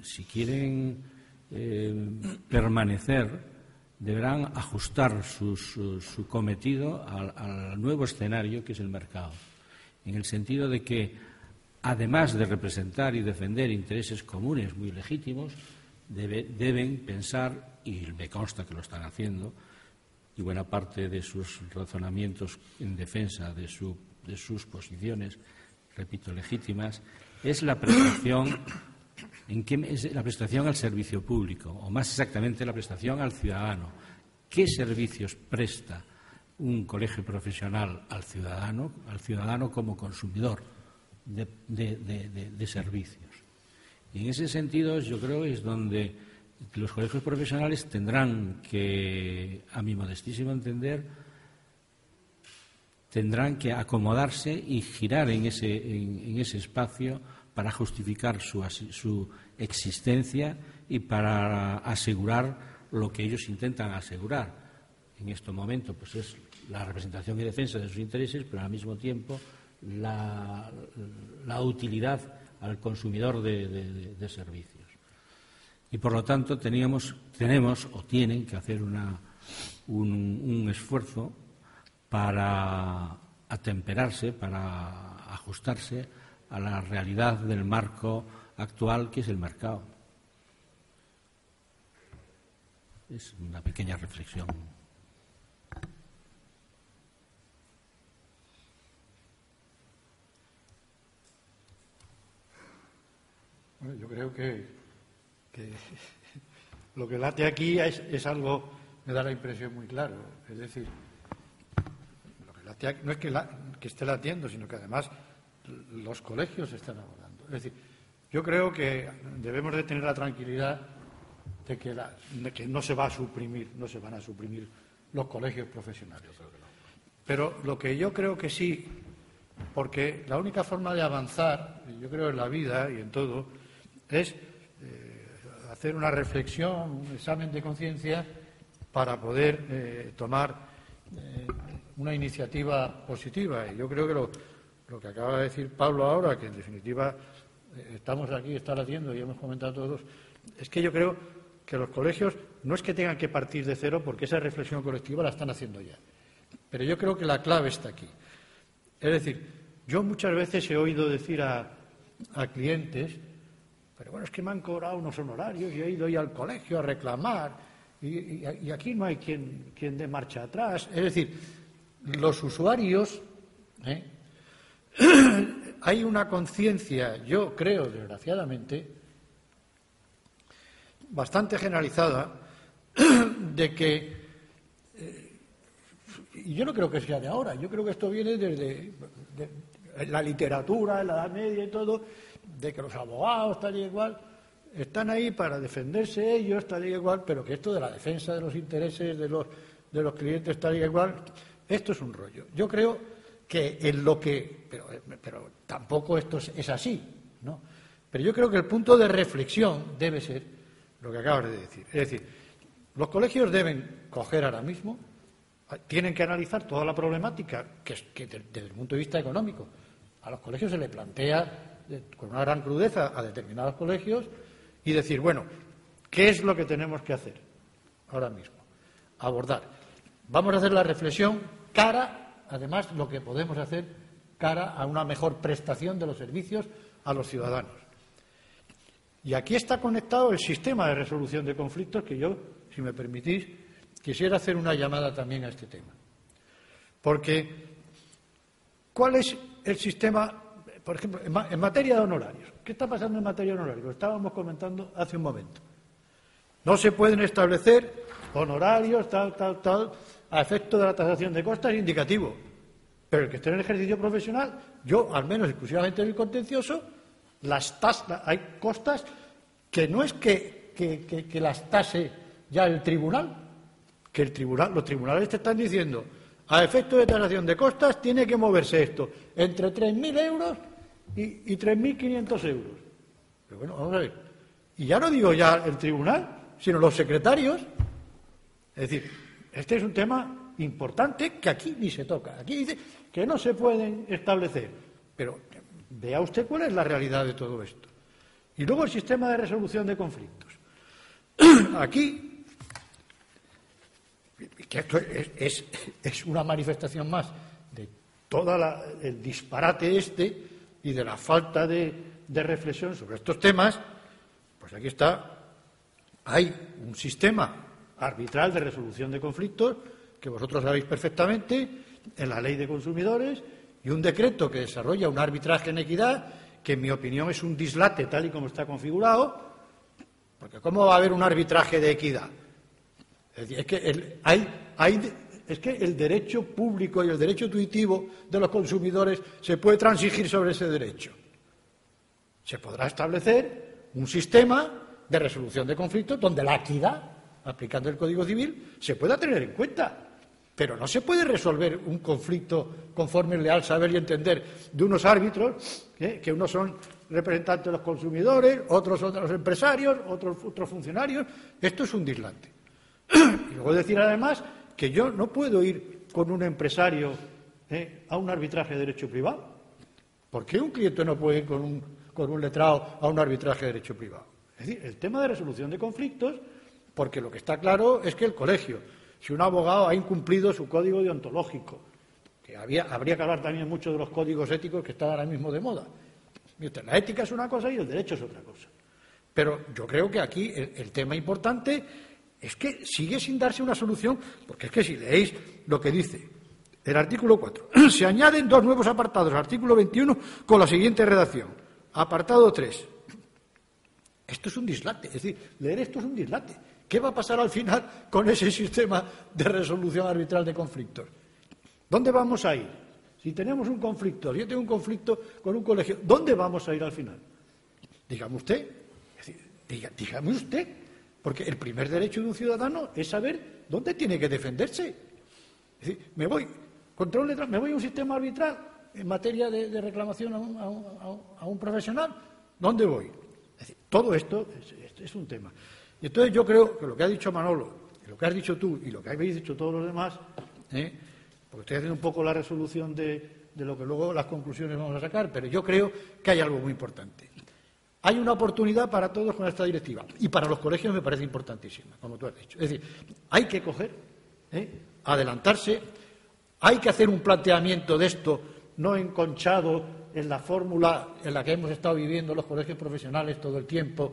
permanecer, deberán ajustar su cometido al nuevo escenario que es el mercado, en el sentido de que, además de representar y defender intereses comunes muy legítimos, deben pensar, y me consta que lo están haciendo, y buena parte de sus razonamientos en defensa de sus posiciones, repito, legítimas, es la prestación al servicio público, o más exactamente la prestación al ciudadano. ¿Qué servicios presta un colegio profesional al ciudadano como consumidor de servicios? Y en ese sentido yo creo que es donde los colegios profesionales tendrán que, a mi modestísimo entender, tendrán que acomodarse y girar en ese espacio para justificar su existencia y para asegurar lo que ellos intentan asegurar. En este momento pues es la representación y defensa de sus intereses, pero al mismo tiempo la utilidad al consumidor de servicios. Y por lo tanto tenemos o tienen que hacer un esfuerzo para atemperarse, para ajustarse a la realidad del marco actual, que es el mercado. Es una pequeña reflexión. Bueno, yo creo que lo que late aquí es algo, me da la impresión muy claro. Es decir, lo que late aquí no es que esté latiendo, sino que además los colegios están abordando. Es decir, yo creo que debemos de tener la tranquilidad de que no se van a suprimir los colegios profesionales. Pero lo que yo creo que sí, porque la única forma de avanzar, yo creo, en la vida y en todo, es hacer una reflexión, un examen de conciencia para poder tomar una iniciativa positiva. Y yo creo que lo que acaba de decir Pablo ahora, que en definitiva estamos aquí, están haciendo y hemos comentado todos, es que yo creo que los colegios no es que tengan que partir de cero, porque esa reflexión colectiva la están haciendo ya. Pero yo creo que la clave está aquí. Es decir, yo muchas veces he oído decir a clientes, pero bueno, es que me han cobrado unos honorarios y he ido ya al colegio a reclamar y aquí no hay quien dé marcha atrás. Es decir, los usuarios, hay una conciencia, yo creo, desgraciadamente, bastante generalizada de que Y yo no creo que sea de ahora, yo creo que esto viene desde la literatura, en la Edad Media y todo, de que los abogados, tal y igual, están ahí para defenderse ellos, tal y igual, pero que esto de la defensa de los intereses de los clientes, tal y igual, esto es un rollo. Yo creo que en lo que... Pero tampoco esto es así, ¿no? Pero yo creo que el punto de reflexión debe ser lo que acabas de decir. Es decir, los colegios deben coger ahora mismo, tienen que analizar toda la problemática que desde el punto de vista económico a los colegios se le plantea con una gran crudeza a determinados colegios y decir, bueno, ¿qué es lo que tenemos que hacer ahora mismo? Abordar. Vamos a hacer la reflexión además, lo que podemos hacer cara a una mejor prestación de los servicios a los ciudadanos. Y aquí está conectado el sistema de resolución de conflictos que yo, si me permitís, quisiera hacer una llamada también a este tema. Porque, ¿cuál es el sistema, por ejemplo, en materia de honorarios? ¿Qué está pasando en materia de honorarios? Lo estábamos comentando hace un momento. No se pueden establecer honorarios, tal, a efecto de la tasación de costas indicativo. Pero el que esté en el ejercicio profesional, yo, al menos exclusivamente en el contencioso, hay costas que no es que las tase ya el tribunal, que los tribunales te están diciendo, a efecto de tasación de costas tiene que moverse esto entre 3.000 euros y 3.500 euros. Pero bueno, vamos a ver. Y ya no digo ya el tribunal, sino los secretarios. Es decir, este es un tema importante que aquí ni se toca. Aquí dice que no se pueden establecer. Pero vea usted cuál es la realidad de todo esto. Y luego el sistema de resolución de conflictos. Aquí, que esto es una manifestación más de todo el disparate y de la falta de reflexión sobre estos temas, pues aquí hay un sistema arbitral de resolución de conflictos que vosotros sabéis perfectamente en la Ley de Consumidores y un decreto que desarrolla un arbitraje en equidad que en mi opinión es un dislate tal y como está configurado, porque ¿cómo va a haber un arbitraje de equidad? Es decir, es que el derecho público y el derecho intuitivo de los consumidores se puede transigir sobre ese derecho. Se podrá establecer un sistema de resolución de conflictos donde la equidad, aplicando el Código Civil, se pueda tener en cuenta. Pero no se puede resolver un conflicto conforme el leal saber y entender de unos árbitros, que unos son representantes de los consumidores, otros son de los empresarios, otros funcionarios. Esto es un dislate. Y luego decir además que yo no puedo ir con un empresario a un arbitraje de derecho privado. ¿Por qué un cliente no puede ir con un letrado a un arbitraje de derecho privado? Es decir, el tema de resolución de conflictos, porque lo que está claro es que el colegio, si un abogado ha incumplido su código deontológico, que habría que hablar también mucho de los códigos éticos que están ahora mismo de moda. La ética es una cosa y el derecho es otra cosa. Pero yo creo que aquí el tema importante es que sigue sin darse una solución, porque es que si leéis lo que dice el artículo 4, se añaden 2 nuevos apartados al artículo 21 con la siguiente redacción. Apartado 3. Esto es un dislate, es decir, leer esto es un dislate. ¿Qué va a pasar al final con ese sistema de resolución arbitral de conflictos? ¿Dónde vamos a ir? Si tenemos un conflicto, si yo tengo un conflicto con un colegio, ¿dónde vamos a ir al final? Dígame usted. Es decir, dígame usted. Porque el primer derecho de un ciudadano es saber dónde tiene que defenderse. Es decir, me voy a un sistema arbitral en materia de reclamación a un profesional. ¿Dónde voy? Es decir, todo esto es un tema. Y entonces yo creo que lo que ha dicho Manolo, y lo que has dicho tú, y lo que habéis dicho todos los demás, porque estoy haciendo un poco la resolución de lo que luego las conclusiones vamos a sacar, pero yo creo que hay algo muy importante. Hay una oportunidad para todos con esta directiva, y para los colegios me parece importantísima, como tú has dicho. Es decir, hay que coger, adelantarse, hay que hacer un planteamiento de esto no enconchado en la fórmula en la que hemos estado viviendo los colegios profesionales todo el tiempo,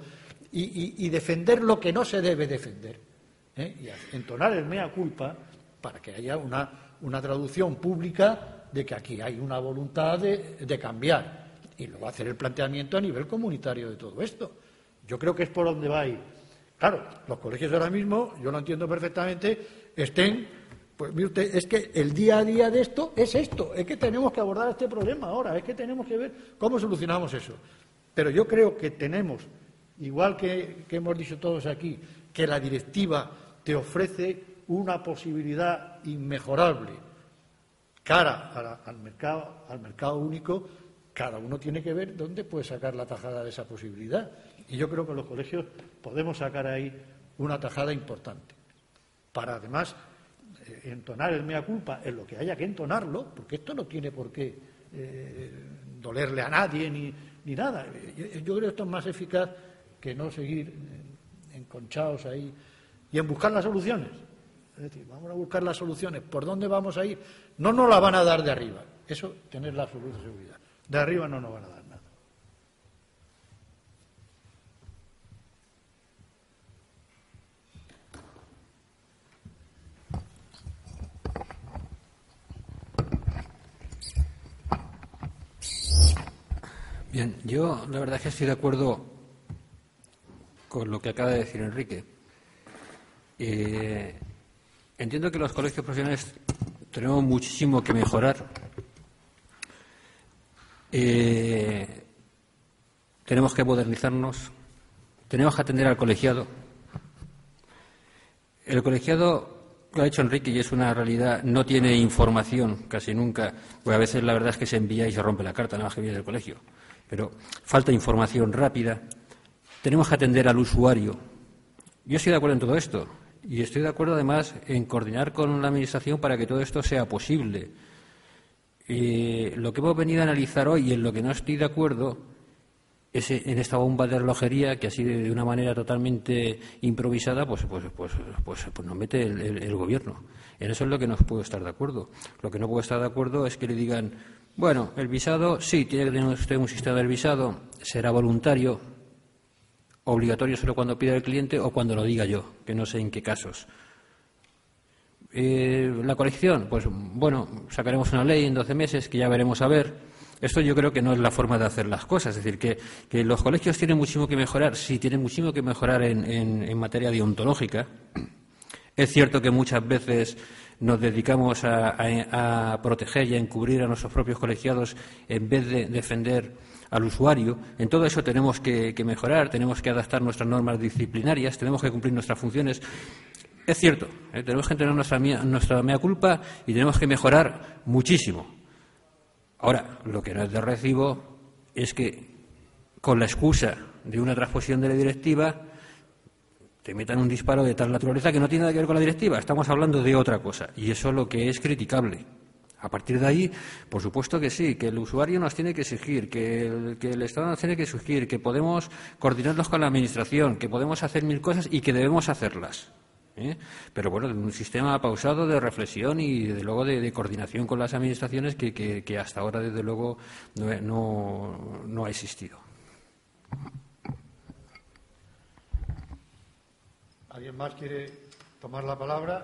y defender lo que no se debe defender, y entonar el mea culpa para que haya una traducción pública de que aquí hay una voluntad de cambiar y luego hacer el planteamiento a nivel comunitario de todo esto. Yo creo que es por donde va a ir. Claro, los colegios ahora mismo, yo lo entiendo perfectamente, estén Pues mire usted, es que el día a día de esto, es que tenemos que abordar este problema ahora, es que tenemos que ver cómo solucionamos eso. Pero yo creo que tenemos, igual que hemos dicho todos aquí, que la directiva te ofrece una posibilidad inmejorable cara al mercado único. Cada uno tiene que ver dónde puede sacar la tajada de esa posibilidad. Y yo creo que los colegios podemos sacar ahí una tajada importante. Para, además, entonar el mea culpa en lo que haya que entonarlo, porque esto no tiene por qué dolerle a nadie ni nada. Yo creo que esto es más eficaz que no seguir enconchados ahí y en buscar las soluciones. Es decir, vamos a buscar las soluciones. ¿Por dónde vamos a ir? No nos la van a dar de arriba. Eso, tener la absoluta seguridad. De arriba no nos van a dar nada. Bien, yo la verdad es que estoy de acuerdo con lo que acaba de decir Enrique. Entiendo que los colegios profesionales tenemos muchísimo que mejorar. Tenemos que modernizarnos, tenemos que atender al colegiado. El colegiado, lo ha dicho Enrique y es una realidad, no tiene información casi nunca, pues a veces la verdad es que se envía y se rompe la carta, nada más que viene del colegio. Pero falta información rápida. Tenemos que atender al usuario. Yo estoy de acuerdo en todo esto y estoy de acuerdo además en coordinar con la Administración para que todo esto sea posible. Lo que hemos venido a analizar hoy y en lo que no estoy de acuerdo es en esta bomba de relojería que así de una manera totalmente improvisada pues nos mete el Gobierno. En eso es lo que no puedo estar de acuerdo. Lo que no puedo estar de acuerdo es que le digan, bueno, el visado, sí, tiene que tener usted un sistema del visado, será voluntario, obligatorio solo cuando pida el cliente o cuando lo diga yo, que no sé en qué casos. La colección, pues bueno, sacaremos una ley en 12 meses que ya veremos a ver. Esto yo creo que no es la forma de hacer las cosas. Es decir, que los colegios tienen muchísimo que mejorar. Sí, tienen muchísimo que mejorar en materia deontológica. Es cierto que muchas veces nos dedicamos a proteger y a encubrir a nuestros propios colegiados en vez de defender al usuario. En todo eso tenemos que mejorar, tenemos que adaptar nuestras normas disciplinarias, tenemos que cumplir nuestras funciones. Es cierto, tenemos que tener nuestra mea culpa y tenemos que mejorar muchísimo. Ahora, lo que no es de recibo es que, con la excusa de una transposición de la directiva, te metan un disparo de tal naturaleza que no tiene nada que ver con la directiva. Estamos hablando de otra cosa y eso es lo que es criticable. A partir de ahí, por supuesto que sí, que el usuario nos tiene que exigir, que el Estado nos tiene que exigir, que podemos coordinarnos con la Administración, que podemos hacer mil cosas y que debemos hacerlas. Pero bueno, un sistema pausado de reflexión y desde luego de coordinación con las administraciones que hasta ahora desde luego no ha existido. ¿Alguien más quiere tomar la palabra?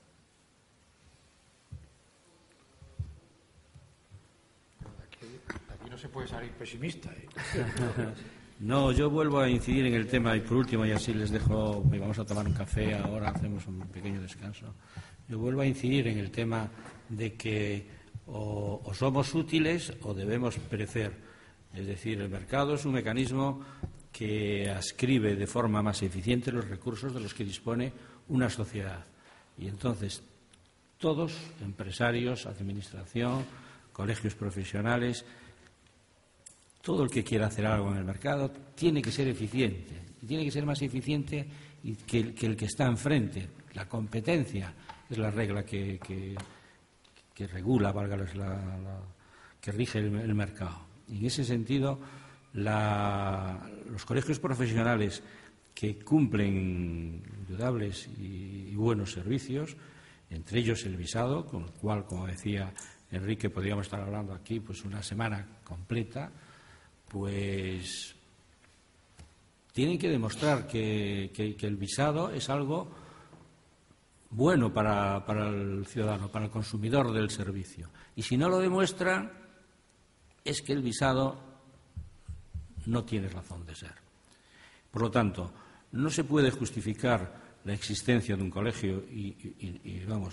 Aquí no se puede salir pesimista. No, yo vuelvo a incidir en el tema y por último, y así les dejo, vamos a tomar un café ahora, hacemos un pequeño descanso. Yo vuelvo a incidir en el tema de que o somos útiles o debemos perecer. Es decir, el mercado es un mecanismo que adscribe de forma más eficiente los recursos de los que dispone una sociedad. Y entonces, todos, empresarios, administración, colegios profesionales, todo el que quiera hacer algo en el mercado tiene que ser eficiente. Y tiene que ser más eficiente que el que está enfrente. La competencia es la regla que regula, que rige el mercado. Y en ese sentido, los colegios profesionales que cumplen indudables y buenos servicios, entre ellos el visado, con el cual, como decía Enrique, podríamos estar hablando aquí pues una semana completa, pues tienen que demostrar que el visado es algo bueno para el ciudadano, para el consumidor del servicio. Y si no lo demuestran, es que el visado no tiene razón de ser. Por lo tanto, no se puede justificar la existencia de un colegio y vamos,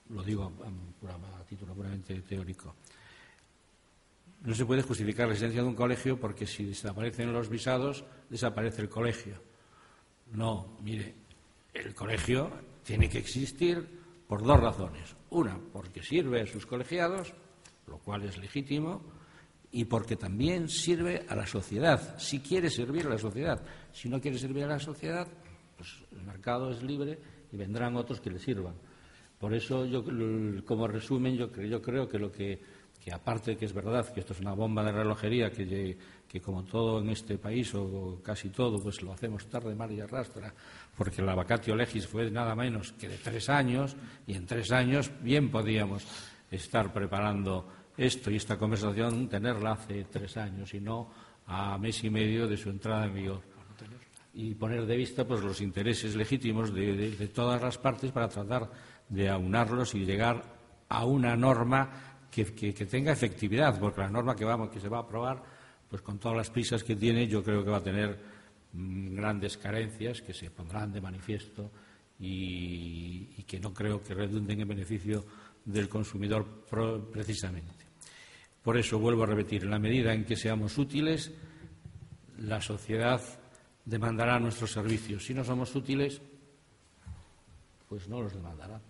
lo digo a título puramente teórico. No se puede justificar la existencia de un colegio porque si desaparecen los visados, desaparece el colegio. No, mire, el colegio tiene que existir por dos razones. Una, porque sirve a sus colegiados, lo cual es legítimo, y porque también sirve a la sociedad, si quiere servir a la sociedad. Si no quiere servir a la sociedad, pues el mercado es libre y vendrán otros que le sirvan. Por eso, yo, como resumen, yo creo que aparte de que es verdad que esto es una bomba de relojería, que como todo en este país, o casi todo, pues lo hacemos tarde, mal y arrastra, porque la vacatio legis fue nada menos que de 3 años, y en 3 años bien podíamos estar preparando esto y esta conversación, tenerla hace 3 años y no a mes y medio de su entrada en vigor. Y poner de vista pues los intereses legítimos de todas las partes para tratar de aunarlos y llegar a una norma que tenga efectividad, porque la norma que se va a aprobar, pues con todas las prisas que tiene, yo creo que va a tener grandes carencias que se pondrán de manifiesto y que no creo que redunden en beneficio del consumidor precisamente. Por eso, vuelvo a repetir, en la medida en que seamos útiles, la sociedad demandará nuestros servicios. Si no somos útiles, pues no los demandará.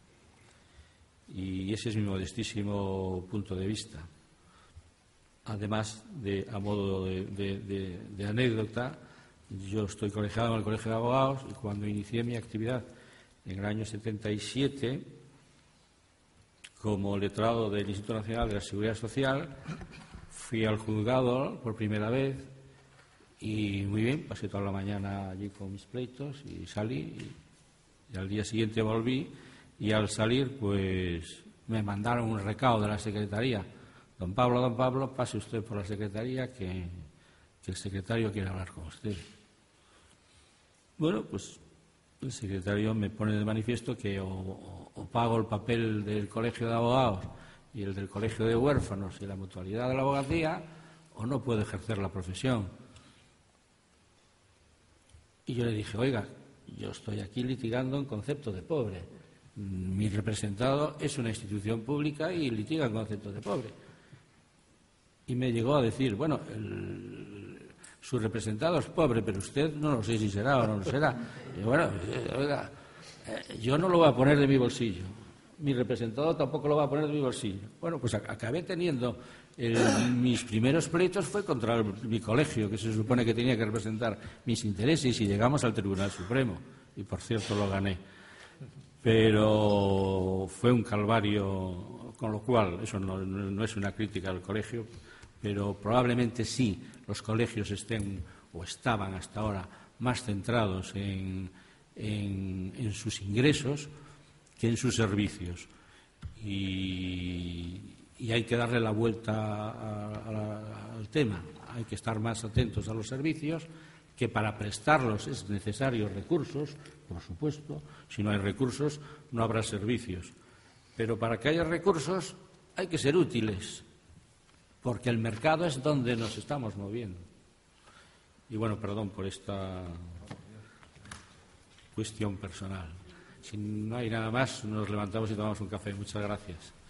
Y ese es mi modestísimo punto de vista. Además, a modo de anécdota, yo estoy colegiado en el Colegio de Abogados y cuando inicié mi actividad en el año 77, como letrado del Instituto Nacional de la Seguridad Social, fui al juzgado por primera vez y muy bien, pasé toda la mañana allí con mis pleitos y salí y al día siguiente volví. Y al salir, pues me mandaron un recado de la Secretaría. Don Pablo, pase usted por la Secretaría que el secretario quiere hablar con usted. Bueno, pues el secretario me pone de manifiesto que o pago el papel del Colegio de Abogados y el del Colegio de Huérfanos y la mutualidad de la abogacía, o no puedo ejercer la profesión. Y yo le dije, oiga, yo estoy aquí litigando en concepto de pobre. Mi representado es una institución pública y litiga en concepto de pobre. Y me llegó a decir, bueno, su representado es pobre, pero usted no lo sé si será o no lo será. Y bueno, oiga, yo no lo voy a poner de mi bolsillo. Mi representado tampoco lo va a poner de mi bolsillo. Bueno, pues acabé teniendo mis primeros pleitos fue contra mi colegio, que se supone que tenía que representar mis intereses, y llegamos al Tribunal Supremo. Y, por cierto, lo gané. Pero fue un calvario, con lo cual, eso no es una crítica al colegio, pero probablemente sí los colegios estén o estaban hasta ahora más centrados en sus ingresos que en sus servicios. Y hay que darle la vuelta al tema. Hay que estar más atentos a los servicios, que para prestarlos es necesario recursos, por supuesto. Si no hay recursos, no habrá servicios. Pero para que haya recursos hay que ser útiles, porque el mercado es donde nos estamos moviendo. Y bueno, perdón por esta cuestión personal. Si no hay nada más, nos levantamos y tomamos un café. Muchas gracias.